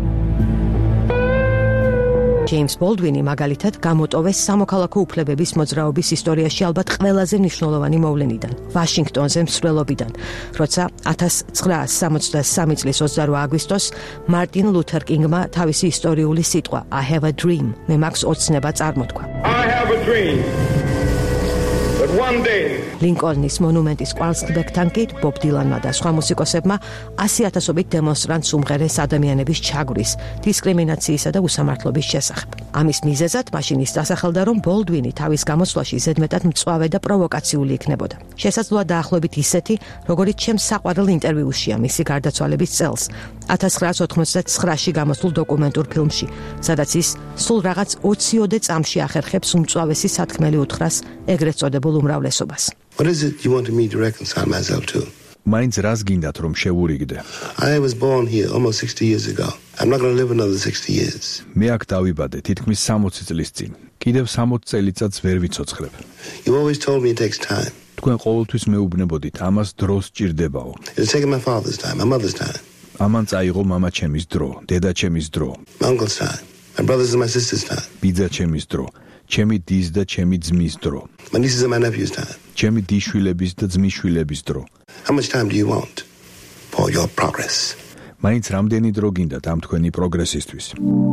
ჯეიმს ბოლდვინი მაგალითად გამოტოვეს სამოქალაქო უფლებების მოძრაობის ისტორიაში ალბათ ყველაზე მნიშვნელოვანი მოვლენიდან, ვაშინგტონზე მსვლელობიდან, როცა ათას ცხრაას სამოცდასამი წლის ოცდაოთხი აგვისტოს მარტინ ლუთერ კინგმა თავისი ისტორიული სიტყვა I have a dream, მე მაქვს ოცნება წარმოთქვა. I have a dream that one day ლინკოლნის მონუმენტის კვალსტბეკთან კი ბობ დილანმა და სხვა მუსიკოსებმა ასი ათასობით დემონსტრანტს უმღერეს ადამიანების ჩაგვრის, დისკრიმინაციისა და უსამართლობის შესახებ. ამის მიზეზად მაშინ ის დასახელდა, რომ ბოლდვინი თავის გამოსვლაში ზედმეტად მწვავე და პროვოკაციული იქნებოდა. შესაძლოა დაახლოებით ისეთი, როგორიც ჩემს საყვარელ ინტერვიუშია მისი გარდაცვალების წელს, ათას ცხრაას ოთხმოცდათცხრაში გამოსულ დოკუმენტურ ფილმში, სადაც ის სულ რაღაც ოციოდე წამში ახერხებს უმწვავესი სათქმელი უთხრას ეგრეთ წოდებულ უმრავლესობას. What is it you wanted me to reconcile myself to? მაინც რას გინდათ რომ შევურიგდე? I was born here almost sixty years ago. I'm not going to live another sixty years. მე აქ დავიბადე თითქმის სამოცი წლის წინ. კიდევ სამოცი წელიწადს ვერ ვიცოცხლებ. You always told me it takes time. თქვენ ყოველთვის მეუბნებოდით, ამას დრო სჭირდებაო. It's taken my father's time, my mother's time, ამან წაიღო მამა ჩემის დრო, დედა ჩემის დრო, my uncle's time, my brother's and my sister's time, ბიძა ჩემის დრო, ჩემი დის და ჩემი ძმის დრო, my nieces and my nephew's time. ჩემი დიშვილების და ძმისშვილების დრო. How much time do you want for your progress? მაინც რამდენი დრო გინდათ ამ თქვენი პროგრესისთვის?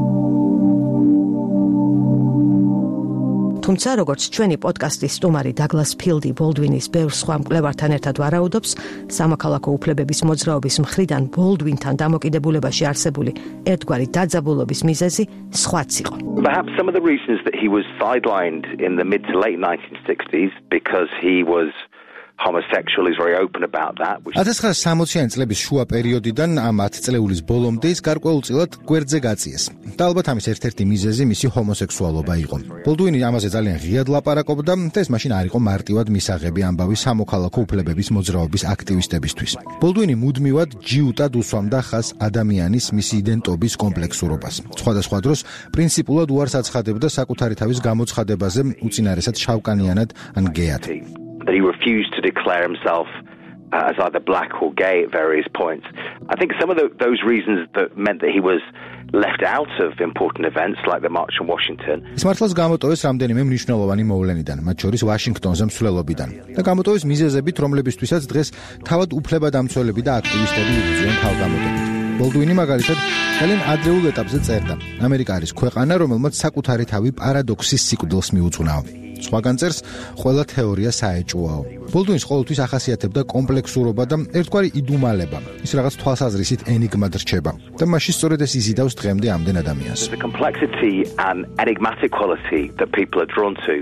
თუმცა როგორც ჩვენი პოდკასტის სტუმარი დაგლას ფილდი ბოლდვინის ბევრ სხვა მკვლევართან ერთად ვარაუდობს, სამოქალაქო უფლებების მოძრაობის მხრიდან ბოლდვინთან დამოკიდებულებაში არსებული ერთგვარი დაძაბულობის მიზეზი სხვაც იყო. Perhaps some of the reasons that he was sidelined in the mid to late nineteen sixties because he was homosexual, is very open about that. ათას ცხრაასი სამოციანი წლების შუა პერიოდიდან ამ ათ წლეულის ბოლომდე ის გარკვეულწილად გვერდზე გაწიეს. და ალბათ ამის ერთ-ერთი მიზეზი მისი ჰომოსექსუალობა იყო. ბოლდუინი ამაზე ძალიან ღიად ლაპარაკობდა და ეს მაშინ არ იყო მარტივად მისაღები ამბავი სამოქალაქო უფლებების მოძრაობის აქტივისტებისთვის. ბოლდუინი მუდმივად ჯიუტად უსვამდა ხაზს ადამიანის მისი იდენტობის კომპლექსურობას. სხვადასხვა დროს პრინციპულად უარს აცხადებდა საკუთარი თავის გამოცხადებაზე, უწინარესად შავკანიანად ან გეად. That he refused to declare himself uh, as either black or gay at various points. I think some of the, those reasons that meant that he was left out of important events like the March on Washington. ის მართლაც გამოტოვეს რამდენიმე მნიშვნელოვანი მოვლენიდან, მათ შორის ვაშინგტონზე მსვლელობიდან. და გამოტოვეს მიზეზებით, რომლებისთვისაც დღეს თავად უფლებადამცველები და აქტივისტები იბრძვიან თავგამოდებით. ბოლდუინი მაგალითად ძალიან ადრეულ ეტაპზე წერდა: ამერიკა არის ქვეყანა, რომელმაც საკუთარი თავი პარადოქსის სიკვდილს მიუძღვნაო. სხვაგან წერს, ყველა თეორია საეჭვოაო. ბოლდუინს ყოველთვის ახასიათებდა კომპლექსურობა და ერთგვარი იდუმალება. ის რაღაც თვალსაზრისით ენიგმად რჩება და მაშინ სწორედ ეს იზიდავს დღემდე ამდენ ადამიანს. The complexity and enigmatic quality that people are drawn to.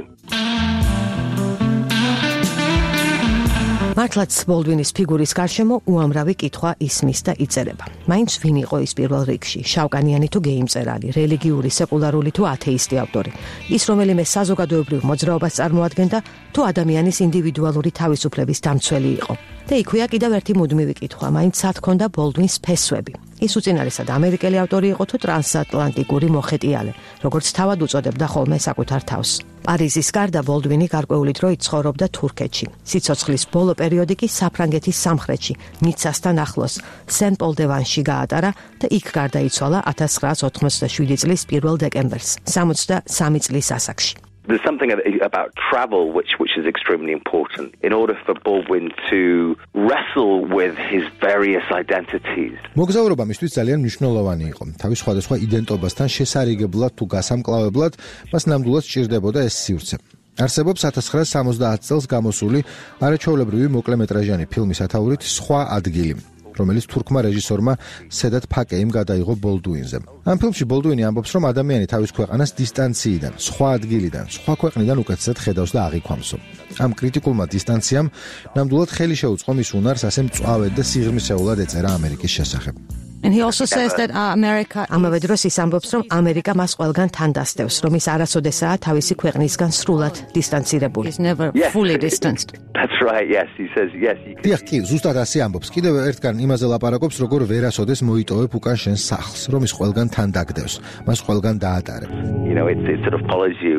მართლაც ბოლდვინის ფიგურის გარშემო უამრავი კითხვა ისმის და იწერება. მაინც ვინ იყო ის პირველ რიგში, შავკანიანი თუ გეი მწერალი, რელიგიური, სეკულარული თუ ათეისტი ავტორი, ის რომელიმე საზოგადოებრივ მოძრაობას წარმოადგენდა თუ ადამიანის ინდივიდუალური თავისუფლების დამცველი იყო. და იქვეა კიდევ ერთი მუდმივი კითხვა, მაინც სად ჰქონდა ბოლდვინს ფესვები. ის უწინარესად ამერიკელი ავტორი იყო თუ ტრანსატლანტიკური მოხეტიალე, როგორც თავად უწოდებდა ხოლმე საკუთარ თავს. პარიზის გარდა ბოლდვინი გარკვეული დრო იცხოვრობდა თურქეთში. სიცოცხლის ბოლო პერიოდი კი საფრანგეთის სამხრეთში, ნიცასთან ახლოს, სენ-პოლ-დე-ვანში გაატარა და იქ გარდაიცვალა ათას ცხრაასი ოთხმოცდაშვიდი წლის პირველ დეკემბერს, სამოცდასამი წლის ასაკში. There's something about travel which which is extremely important in order for Baldwin to wrestle with his various identities. მოგზაურობა მისთვის ძალიან მნიშვნელოვანი იყო. თავის სხვადასხვა იდენტობასთან შესარიგებლად თუ გასამკლავებლად მას ნამდვილად სჭირდებოდა ეს სივრცე. არსებობს ათას ცხრაასი სამოცდაათი წელს გამოსული არაჩვეულებრივი მოკლემეტრაჟიანი ფილმის სათაურით სხვა ადგილი, რომელიც თურქმა რეჟისორმა სედათ ფაკეიმ გადაიღო ბოლდუინზე. ამ ფილმში ბოლდუინი ამბობს, რომ ადამიანი თავის ქვეყანას დისტანციიდან, სხვა ადგილიდან, სხვა ქვეყნიდან უკეთესად ხედავს და აღიქვამსო. ამ კრიტიკულმა დისტანციამ ნამდვილად ხელი შეუწყო მის უნარს ასე მწვავედ და სიღრმისეულად ეწერა ამერიკის შესახებ. And he also says that uh, America ამავე დროს ის ამბობს, რომ ამერიკა მას ყველგან თან დასდევს, რომ ის არასოდესაა თავისი ქვეყნისგან სრულად დისტანცირებული. He's never Yes. fully distanced. That's right, yes. He says, yes. You can... დიახ, კი, ზუსტად ასე ამბობს. კიდევ ერთგან იმაზე ლაპარაკობს, როგორ ვერასოდეს მოიტოვებ უკან შენს სახლს, რომ ის ყველგან თან დაგდევს, მას ყველგან დაატარებ. You know, it, it sort of follows you.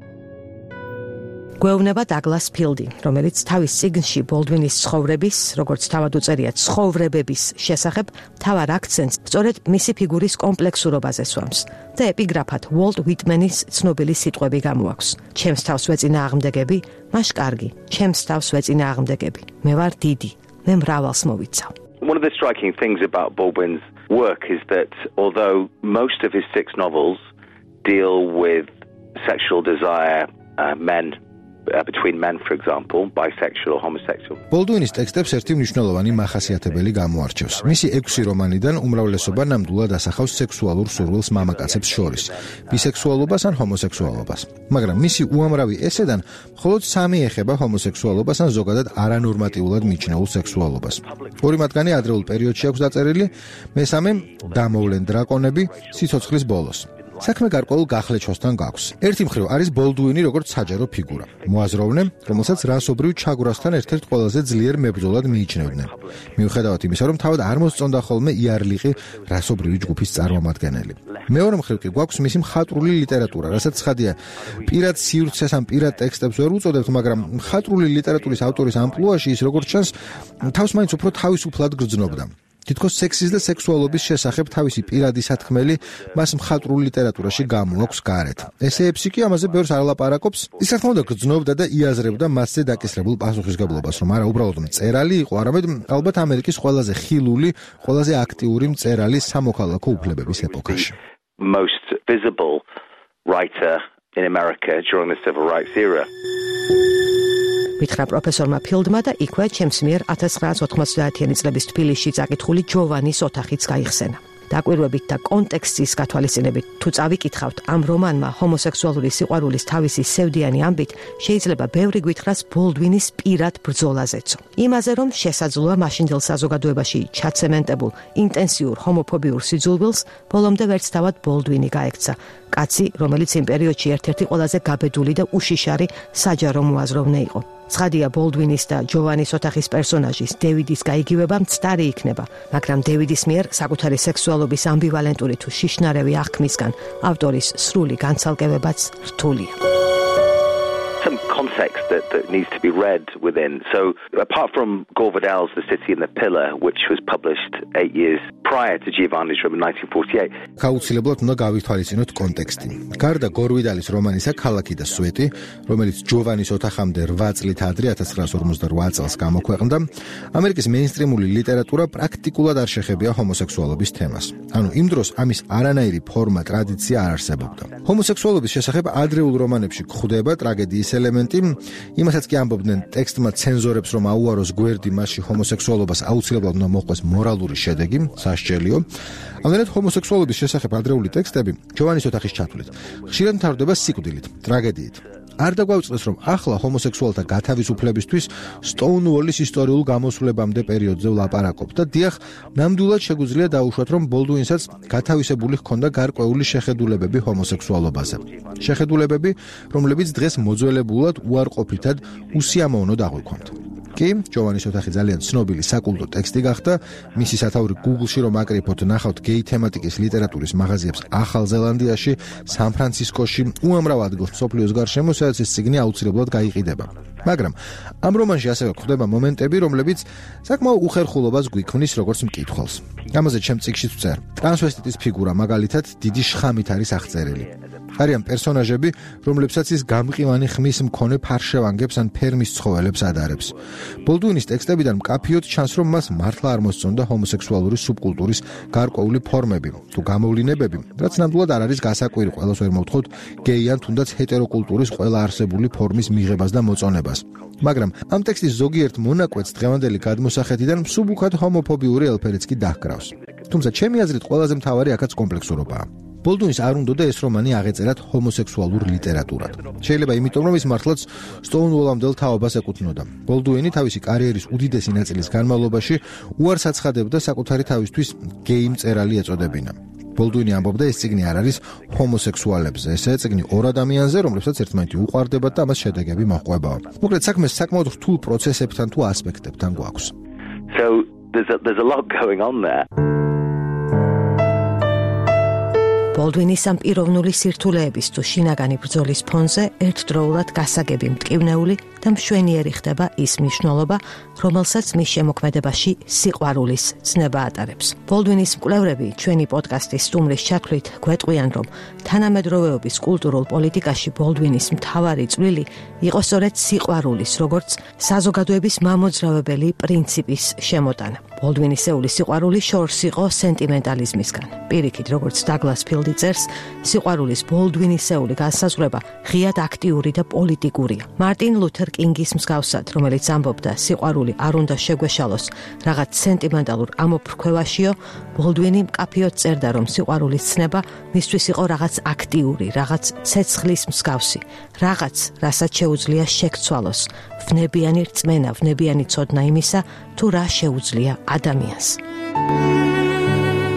გვეუბნება დაგლას ფილდი, რომელიც თავის წიგნში ბოლდვინის ცხოვრების, როგორც თავად უწერია, ცხოვრებების შესახებ თავარ აქცენტს სწორედ მისი ფიგურის კომპლექსურობაზე სვამს და ეპიგრაფად უოლტ ვიტმენის ცნობილი სიტყვები გამოაქვს. ჩემს თავს ვეწინა აღმდეგები, მას კარგი, ჩემს თავს ვეწინა აღმდეგები. მე ვარ დიდი, მე მრავალს მოვიცა. One of the striking things about Baldwin's work is that although most of his six novels deal with sexual desire, uh, men Uh, between men, for example, bisexual or homosexual. ბოლდუინის ტექსტებს ერთი მნიშვნელოვანი მახასიათებელი გამოარჩევს. მისი ექვსი რომანიდან უმრავლესობა ნამდვილად ასახავს სექსუალურ სურვილს მამაკაცებს შორის, ბისექსუალობას ან ჰომოსექსუალობას. მაგრამ მისი უამრავი ესედან მხოლოდ სამი ეხება ჰომოსექსუალობას ან ზოგადად არანორმატიულად მიჩნეულ სექსუალობას. ორი მათგანი ადრეულ პერიოდში აქვს დაწერილი, მესამე დამოვლენ დრაკონები სიცოცხლის ბოლოს. საქმე გარკვეულ გახლეჩოსთან გაქვს. ერთი მხრივ არის ბოლდუინი როგორც საჯარო ფიგურა. მოაზროვნე, რომელსაც რასობრივ ჩაგვრასთან ერთ-ერთ ყველაზე ძლიერ მებრძოლად მიიჩნევდნენ. მიუხედავად იმისა, რომ თავად არ მოსწონდა ხოლმე იარლიყი რასობრივი ჯგუფის წარმომადგენელი. მეორე მხრივ კი გვაქვს მისი მხატვრული ლიტერატურა, რასაც ცხადია, პირად სივრცეს ან პირად ტექსტებს ვერ უწოდებთ, მაგრამ მხატვრული ლიტერატურის ავტორის ამპლუაში ის როგორც ჩანს, თავს მაინც უფრო თავისუფლად გრძნობდა. თითქოს სექსის და სექსუალობის შესახებ თავისი პირადი სათქმელი მას მხატვრულ ლიტერატურაში გამოაქვს გარეთ. ესეებში კი ამაზე ბევრს არ ლაპარაკობს. ის რა თქმა უნდა გრძნობდა და იაზრებდა მასზე დაკისრებულ პასუხისგებლობას, რომ არა უბრალოდ მწერალი იყო, არამედ ალბათ ამერიკის ყველაზე ხილული, ყველაზე აქტიური მწერალი სამოქალაქო უფლებების ეპოქაში. Most visible writer in America during the civil rights era. მითხრა პროფესორმა ფილდმა და იქვე ჩემს მიერ ათას ცხრაასი ოთხმოცდაათიანი წლების თბილისში წაკითხული ჯოვანის ოთახიც გაიხსენა. დაკვირვებით და კონტექსტის გათვალისწინებით თუ წავიკითხავთ ამ რომანმა ჰომოსექსუალური სიყვარულის თავისი სევდიანი ამბით შეიძლება ბევრი გვითხრას ბოლდვინის პირად ბრძოლაზეცო. იმაზე რომ შესაძლოა მაშინდელ საზოგადოებაში ჩაცემენტებულ ინტენსიურ ჰომოფობიურ სიძულვილს ბოლომდე ვერც თავად ბოლდვინი გაექცა. კაცი, რომელიც იმ პერიოდში ერთ-ერთი ყველაზე გაბედული და უშიშარი საჯარო მოაზროვნე იყო. ცხადია ბოლდვინის და ჯოვანის ოთახის პერსონაჟის დევიდის გაიგივება მცდარი იქნება, მაგრამ დევიდის მიერ საკუთარი სექსუალობის ამბივალენტური თუ შიშნარევი აღქმისგან ავტორის სრული განცალკევებაც რთულია. Some context that, that needs to be read within. So apart from Gore Vidal's The City and the Pillar, which was published eight years prior to Giovanni's Room in nineteen forty-eight. გაუცილებლად უნდა გავითვალისწინოთ კონტექსტი. გარდა გორ ვიდალის რომანისა ქალაქი და სვეტი, რომელიც ჯოვანის ოთახამდე რვა წლით ადრე ათას ცხრაასი ორმოცდარვა წელს გამოქვეყნდა, ამერიკის მეინსტრიმული ლიტერატურა პრაქტიკულად არ შეხებია ჰომოსექსუალობის თემას. ანუ იმ დროს ამის არანაირი ფორმა, ტრადიცია არ არსებობდა. ჰომოსექსუალობის შესახებ ადრეულ რომანებში გვხვდება ტრაგედიის ელემენტი, იმასაც კი ამბობდნენ ტექსტმა ცენზორებს, რომ აუაროს გვერდი მასში ჰომოსექსუალობას აუცილებლად უნდა მოჰყვეს მორალური შედეგი, სასჯელიო. ამერეთ ჰომოსექსუალობის შესახებ ადრეული ტექსტები ჯოვანის ოთახის ჩათვლით ხშირად მთავრდება სიკვდილით, ტრაგედიით. არ დაგვაუწყდეს, რომ ახლა ჰომოსექსუალთა გათავისუფლებისთვის სტოუნუოლის ისტორიულ გამოსვლებამდე პერიოდზე ვლაპარაკობ და დიახ, ნამდვილად შეგვიძლია დაუშვათ, რომ ბოლდუინსაც გათავისებული ჰქონდა გარკვეული შეხედულებები ჰომოსექსუალობაზე. შეხედულებები, რომლებიც დღეს მოძველებულად უარყოფითად უსიამოვნოდ აღვიქვამთ. კი, ჯოვანის ოთახი ძალიან ცნობილი საკულტო ტექსტი გახდა. მისი სათაური Google-ში რომ აკრიფოთ, ნახავთ გეი თემატიკის ლიტერატურის მაღაზიებს ახალ ზელანდიაში, სან-ფრანცისკოში, უამრავ ადგილს მსოფლიოს გარშემო, სადაც ეს წიგნი აუცილებლად გაიყიდება. მაგრამ ამ რომანში ასევე გვხვდება მომენტები, რომლებიც საკმაო უხერხულობას გვიქმნის როგორც მკითხველს. ამაზე ჩემ წიგნში ვწერ. ტრანსვესტიტის ფიგურა მაგალითად დიდი შხამით არის აღწერილი. არიან პერსონაჟები, რომლებსაც ის გამყივანი ხმის მქონე ფარშევანგებს ან ფერმის ცხოველებს ადარებს. ბოლდუინის ტექსტებიდან მკაფიოდ ჩანს, რომ მას მართლა არ მოსწონდა ჰომოსექსუალური სუბკულტურის გარკვეული ფორმები თუ გამოვლინებები, რაც ნამდვილად არ არის გასაკვირი, ყველას ვერ მოვთხოვთ გეი ან თუნდაც ჰეტეროკულტურის ყველა არსებული ფორმის მიღებას და მოწონებას. მაგრამ ამ ტექსტის ზოგიერთ მონაკვეთს დღევანდელი გადმოსახედიდან მსუბუქად ჰომოფობიური ელფერიც კი დაჰკრავს. თუმცა ჩემი აზრით ყველაზე მთავარი აქაც კომპლექსურობაა. ბოლდუინს არ უნდოდა ეს რომანი აღეწერათ ჰომოსექსუალურ ლიტერატურად. შეიძლება იმიტომ, რომ ის მართლაც სტოუნუოლამდელ თაობას ეკუთვნოდა. ბოლდუინი თავისი კარიერის უდიდესი ნაწილის განმავლობაში უარს აცხადებდა საკუთარი თავისთვის გეი მწერალი ეწოდებინა. ბოლდუინი ამბობდა, ეს წიგნი არ არის ჰომოსექსუალებზე, ესე წიგნი ორ ადამიანზე, რომლებსაც ერთმანეთი უყვარდებათ და ამას შედეგები მოჰყვება. მოკლედ, საქმე საკმაოდ რთულ პროცესებთან თუ ასპექტებთან გვაქვს. So there's a, there's a lot going on there. ბოლდვინის ამ პიროვნული სირთულეების თუ შინაგანი ბრძოლის ფონზე ერთდროულად გასაგები მტკივნეული და მშვენიერი ხდება ის მნიშვნელობა, რომელსაც მის შემოქმედებაში სიყვარულის ცნება ატარებს. ბოლდვინის მკვლევრები ჩვენი პოდკასტის სტუმრის ჩათვლით გვეტყვიან, რომ თანამედროვეობის კულტურულ პოლიტიკაში ბოლდვინის მთავარი წვლილი იყო სწორედ სიყვარულის, როგორც საზოგადოების მამოძრავებელი პრინციპის შემოტანა. ბოლდვინისეული სიყვარული შორს იყო სენტიმენტალიზმისგან. პირიქით, როგორც დაგლას ფილდი წერს, სიყვარულის ბოლდვინისეული განსაზღვრება ღიად აქტიური და პოლიტიკურია. მარტინ ლუთერ კინგის მსგავსად, რომელიც ამბობდა, სიყვარული არ უნდა შეგვეშალოს რაღაც სენტიმენტალურ ამოფრქვევაშიო, ბოლდვინი მკაფიოდ წერდა, რომ სიყვარულის ცნება მისთვის იყო რაღაც აქტიური, რაღაც ცეცხლის მსგავსი, რაღაც, რასაც შეუძლია შექცვალოს, ვნებიანი რწმენა, ვნებიანი ცოდნა იმისა, თუ რა შეუძლია ადამიანს.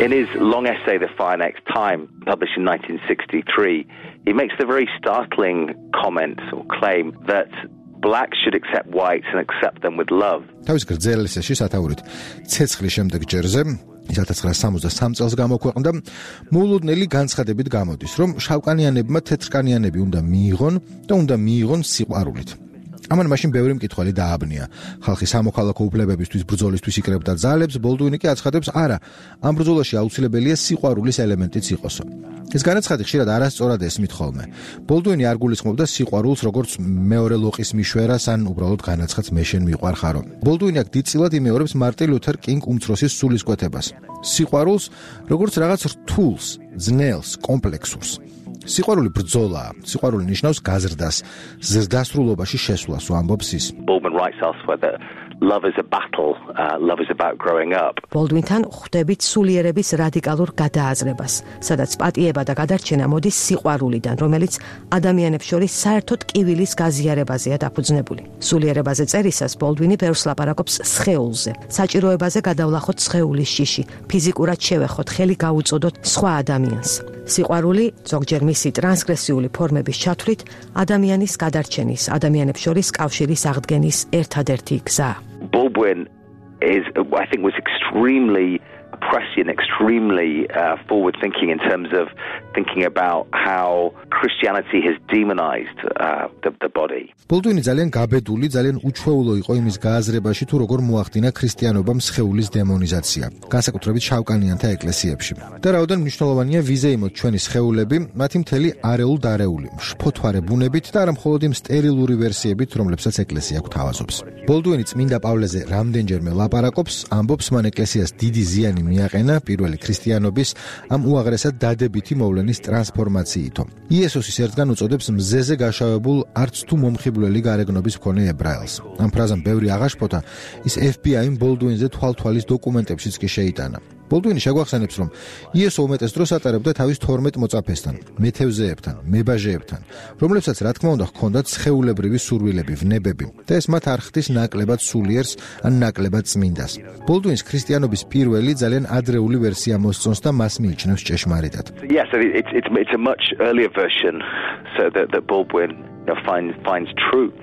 In his long essay, The Fire Next Time, published in nineteen sixty-three, he makes the very startling comment or claim that blacks should accept whites and accept them with love. თავის გრძელ ესეში სათაურით ცეცხლის შემდეგ ჯერზე ის ათას ცხრაასი სამოცდასამი წელს გამოქვეყნდა, მოულოდნელი განცხადებით გამოდის, რომ შავკანიანებმა თეთრკანიანები უნდა მიიღონ და უნდა მიიღონ სიყვარულით. ამან მაშინ ბევრი მკითხველი დააბნია. ხალხი სამოქალაქო უფლებებისთვის ბრძოლისთვის იკრებდა ძალებს, ბოლდუინი კი აცხადებს, არა, ამ ბრძოლაში აუცილებელია სიყვარულის ელემენტიც იყოსო. ეს განაცხადი ხშირად არასწორად ესმით ხოლმე. ბოლდუინი არ გულისხმობდა სიყვარულს როგორც მეორე ლოყის მიშვერას ან უბრალოდ განაცხადს მე შენ მიყვარხარო. ბოლდუინი აქ დიდწილად იმეორებს მარტინ ლუთერ კინგ უმცროსის სულისკვეთებას. სიყვარულს როგორც რაღაც რთულს, ძნელს, კომპლექსურს. სიყვარული ბრძოლაა. სიყვარული ნიშნავს გაზრდას, ზრდასრულობაში შესვლას, ამბობს ის. Baldwin writes elsewhere that love is a battle, uh, love is about growing up. ბოლდუინთან ხვდებით სულიერების რადიკალურ გადააზრებას, სადაც პატიება და გადარჩენა მოდის სიყვარულიდან, რომელიც ადამიანებს შორის საერთოდ ტკივილის გაზიარებაზეა დაფუძნებული. სულიერებაზე წერისას ბოლდუინი ბევრს ლაპარაკობს სხეულზე. საჭიროებაზე გადავლახოთ სხეულის შიში, ფიზიკურად შევეხოთ, ხელი გაუწოდოთ სხვა ადამიანს. სიყვარული ზოგჯერ მისი ტრანსგრესიული ფორმების ჩათვლით ადამიანის გადარჩენის, ადამიანებს შორის კავშირის აღდგენის ერთადერთი გზაა. Baldwin is, I think, was extremely prescient, extremely uh, forward-thinking in terms of thinking about how Christianity has demonized uh, the, the body. ბოლდუინი ძალიან გაბედული, ძალიან უჩვეულო იყო იმის გააზრებაში, თუ როგორ მოახდინა ქრისტიანობამ სხეულის დემონიზაცია, განსაკუთრებით შავკანიანთა ეკლესიებში. და რაოდენ მნიშვნელოვანია ვიზეიმოთ ჩვენი სხეულები, მათი მთელი არეულ-დარეული, შფოთვარე ბუნებით და არა მხოლოდ იმ სტერილური ვერსიებით, რომლებსაც ეკლესია გვთავაზობს. ბოლდუინი წმინდა პავლეზე რამდენჯერმე ლაპარაკობს, ამბობს, მან ეკლესიას დიდი ზიანი მიაყენა პირველი ქრისტიანობის ამ უაღრესად დადებითი მოვლენის ტრანსფორმაციითო. იესოსის ერთგან უწოდებს მზეზე გაშავებულ არც თუ მომხიბვლელი გარეგნობის მქონე ებრაელს. ამ ფრაზამ ბევრი აღაშფოთა, ის ეფ ბი აიმ ბოლდუინზე თვალთვალის დოკუმენტებშიც კი შეიტანა. ბოლდუინი შეგვახსენებს, რომ იესო უმეტეს დროს ატარებდა თავის თორმეტ მოწაფესთან, მეთევზეებთან, მებაჟეებთან, რომლებსაც რა თქმა უნდა ჰქონდათ სხეულებრივი სურვილები, ვნებები და ეს მათ არ ხდის ნაკლებად სულიერს ან ნაკლებად წმინდას. ბოლდუინის ქრისტიანობის პირველი ძალიან ადრეული ვერსია მოსწონს და მას მიიჩნევს ჭეშმარიტად. Yes, so it's, it's, it's a much earlier version so that, that Baldwin you know, finds, finds true.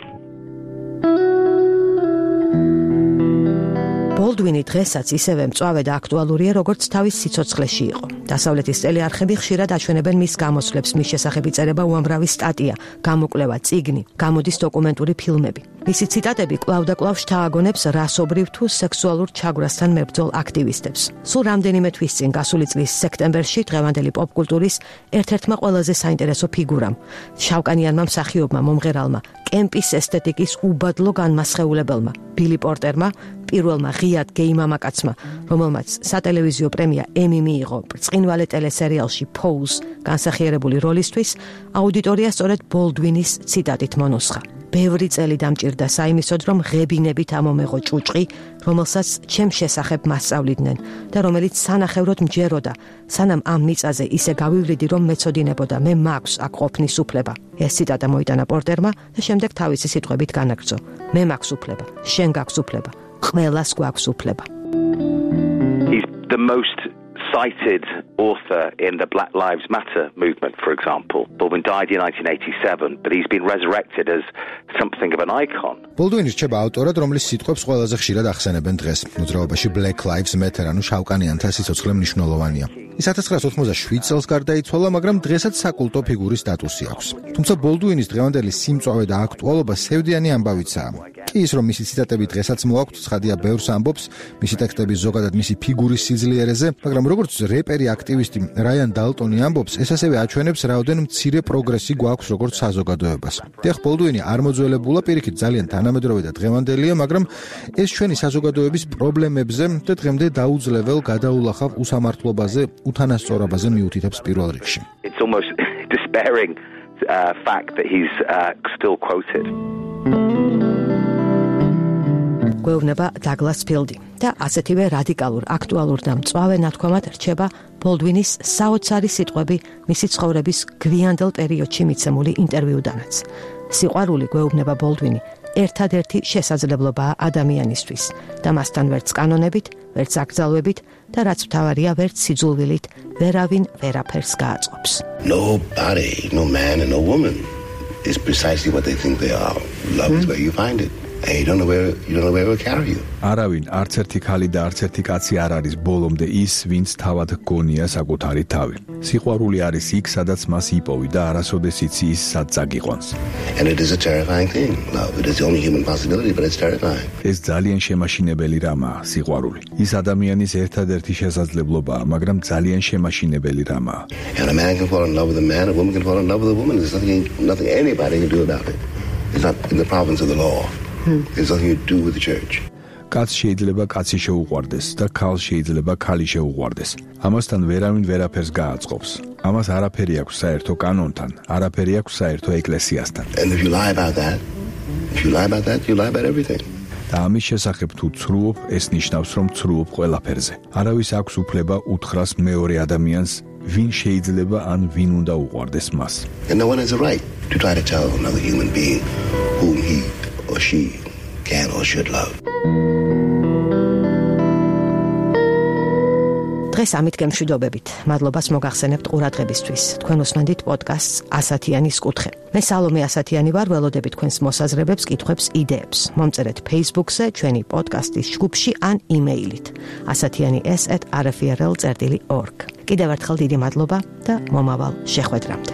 ბოლდუინი დღესაც ისევე მწვავე და აქტუალურია, როგორც თავის სიცოცხლეში იყო. დასავლეთის ტელეარხები ხშირად აჩვენებენ მის გამოსვლებს, მის შესახებ იწერება უამრავი სტატია, გამოკვლევა, წიგნი, გამოდის დოკუმენტური ფილმები. მისი ციტატები კვლავ და კვლავ შთააგონებს რასობრივ თუ სექსუალურ ჩაგვრასთან მებრძოლ აქტივისტებს. სულ რამდენიმე თვის წინ გასული წლის სექტემბერში დღევანდელი პოპკულტურის ერთ-ერთმა ყველაზე საინტერესო ფიგურამ, შავკანიანმა მსახიობმა, მომღერალმა, კემპის ესთეტიკის უბადლო განმასხეულებელმა, ბილი პორტერმა, პირველმა ღიად გეი მამაკაცმა, რომელმაც სატელევიზიო პრემია ემი მიიღო ბრწყინვალე ტელესერიალში Pose განსახიერებული როლისთვის, აუდიტორია სწორედ ბოლდუინის ციტატით მონუსხა. ბევრი წელი დამჭირდა საიმისოდ, რომ ღებინებით ამომეღო ჭუჭყი, რომელსაც ჩემ შესახებ მასწავლიდნენ და რომელიც სანახევროდ მჯეროდა, სანამ ამ მიწაზე ისე გავივლიდი, რომ მეცოდინებოდა, მე მაქვს აქ ყოფნის უფლება. ეს ციტატა მოიტანა პორტერმა და შემდეგ თავისი სიტყვებით განაგრძო. მე მაქვს უფლება, შენ გაქვს უფლება, ყველას გვაქვს უფლება. He's the most cited author in the Black Lives Matter movement, for example. Baldwin died in nineteen eighty-seven, but he's been resurrected as something of an icon. ბოლდუინი რჩება ავტორად, რომლის სიტყვებს ყველაზე ხშირად ახსენებენ დღეს. მოძრაობაში Black Lives Matter, ანუ შავკანიანთა სიცოცხლე მნიშვნელოვანია. ის ათას ცხრაასი ოცდაშვიდ წელს გარდაიცვალა, მაგრამ დღესაც საკულტო ფიგურის სტატუსი აქვს. თუმცა ბოლდუინის დღევანდელი სიმწვავე და აქტუალობა სევდიანი ამბავიცაა. კი ის, რომ მისი ციტატები დღესაც მოაქვთ, ცხადია ბევრს ამბობს, მისი ტექსტები ზოგადად მისი ფიგურის სიძლიერეზე, მაგრამ როგორც რეპერი აქტივისტი რაიან დალტონი ამბობს, ეს ასევე აჩვენებს რაოდენ მცირე პროგრესი გვაქვს როგორც საზოგადოებას. დიახ, ბოლდუინი არ მოძველებულა, პირიქით ძალიან თანამედროვე და დღევანდელია, მაგრამ ეს ჩვენი საზოგადოების პრობლემებზე და დღემდე დაუძლებელ გადაულახავ უსამართლობაზე, უთანასწორობაზე მიუთითებს პირველ რიგში. It's almost despairing uh, fact that he's uh, still quoted. გვეუბნება დაგლას ფილდი და ასეთივე რადიკალურ, აქტუალურ და მწვავე ნათქვამად რჩება ბოლდუინის საოცარი სიტყვები მისი ცხოვრების გვიანდელ პერიოდში მიცემული ინტერვიუდანაც. სიყვარული, გვეუბნება ბოლდუინი, ერთადერთი შესაძლებლობაა ადამიანისთვის და მასთან ვერც კანონებით, ვერც აკრძალვებით და რაც მთავარია, ვერც სიძულვილით ვერავინ ვერაფერს გააწყობს. Nobody, no man and no woman is precisely what they think they are. Love is where you find it. And you don't know where you don't know where it will carry you. არავინ, არც ერთი ქალი და არც ერთი კაცი არ არის ბოლომდე ის, ვინც თავად გონია საკუთარი თავი. სიყვარული არის იქ, სადაც მას იპოვი და არასოდეს იცი ის სად წაგიყვანს. And it is a terrifying thing. Love, it is the only human possibility, but it's terrifying. ეს ძალიან შემაშინებელი რამაა, სიყვარული. ის ადამიანის ერთადერთი შესაძლებლობაა, მაგრამ ძალიან შემაშინებელი რამაა. And a man can fall in love with a man, a woman can fall in love with a woman. There's nothing nothing anybody can do about it. It's not in the province of the law. There's nothing you do with the church. კაც შეიძლება კაცი შეუყვარდეს და ქალს შეიძლება ქალი შეუყვარდეს. ამასთან ვერავინ ვერაფერს გააწყობს. ამას არაფერი აქვს საერთო კანონთან, არაფერი აქვს საერთო ეკლესიასთან. And if you lie about that, if you lie about that, you lie about everything. და ამის შესახებ თუ ცრუობ, ეს ნიშნავს, რომ ცრუობ ყველაფერზე. არავის აქვს უფლება უთხრას მეორე ადამიანს, ვინ შეიძლება ან ვინ უნდა უყვარდეს მას. And no one has a right to try to tell another human being whom he or she can or should love. დღეს ამით გემშვიდობებით. მადლობას მოგახსენებთ ყურადღებისთვის. თქვენ უსმენთ პოდკასტს ასათიანის კუთხე. მე სალომე ასათიანი ვარ, ველოდებით თქვენს მოსაზრებებს, კითხვებს, იდეებს. მომწერეთ Facebook-ზე, ჩვენი პოდკასტის ჯგუფში ან იმეილით ასათიანი s at r f r l dot org. კიდევ ერთხელ დიდი მადლობა და მომავალ შეხვედრამდე.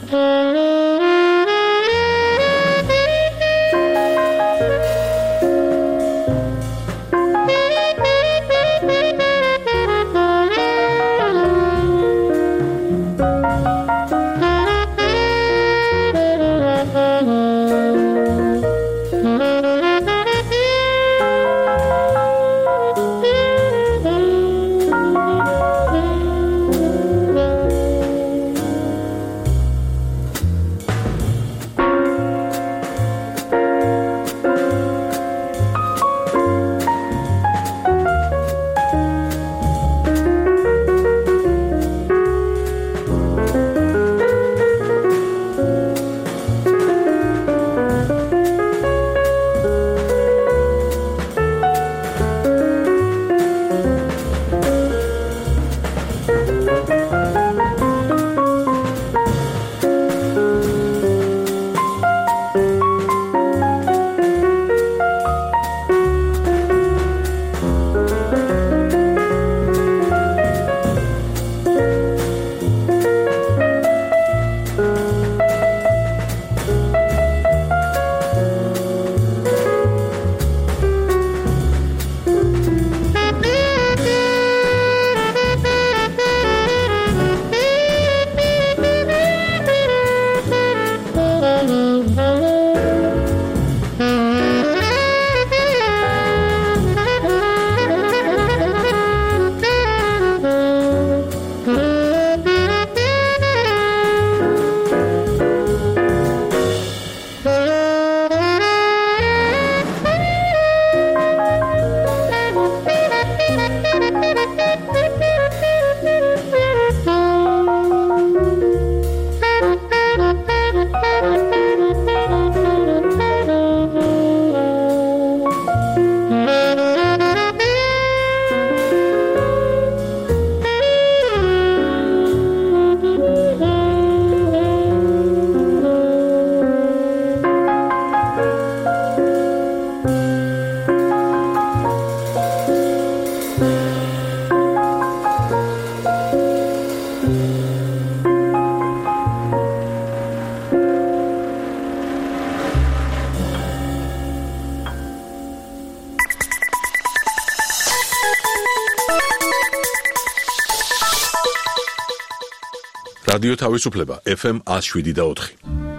რადიო თავისუფლება ეფ ემ one oh seven და four.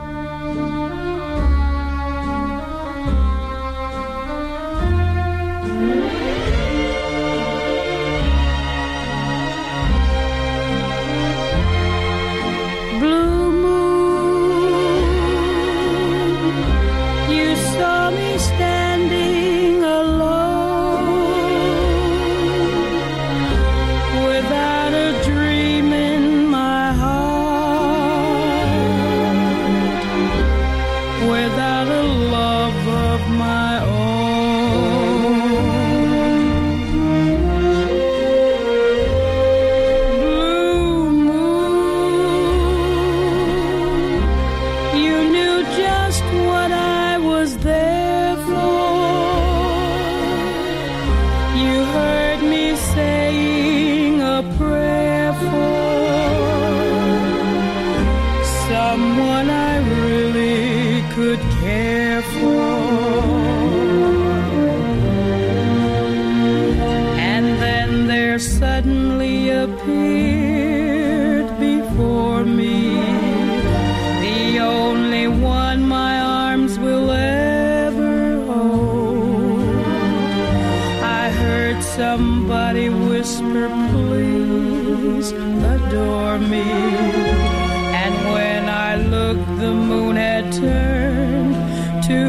Somebody whisper, please adore me. And when I looked, the moon had turned to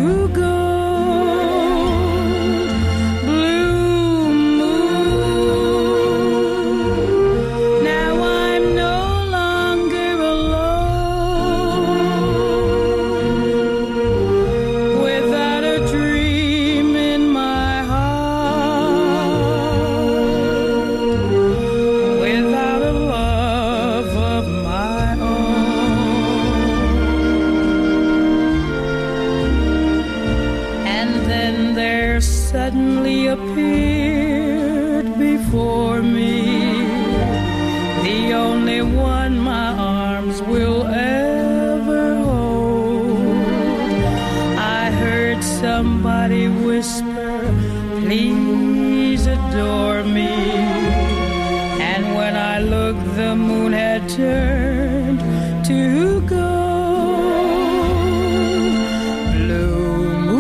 gold. Blue moon, now I'm no longer alone. Without a dream in my suddenly appeared before me, the only one my arms will ever turned to gold. Blue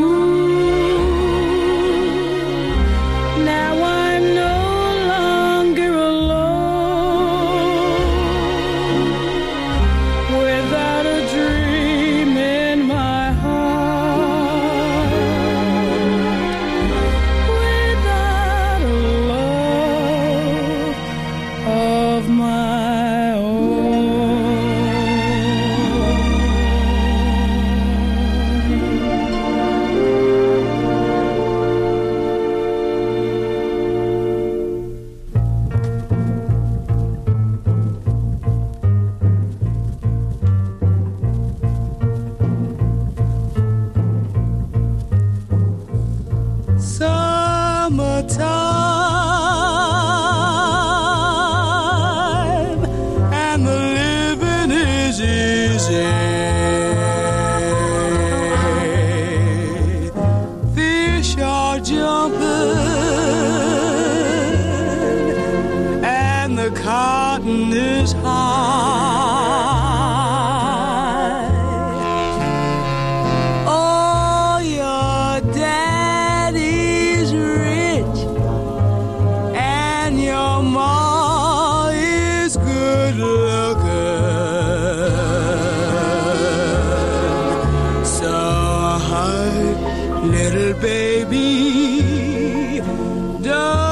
moon, now I'm no longer alone, without a dream in my heart, without a love of my own. Summertime, and the living is easy. Fish are jumping, and the cotton is high. Oh, your daddy's rich, and your ma is good looking. So, hi, little baby, don't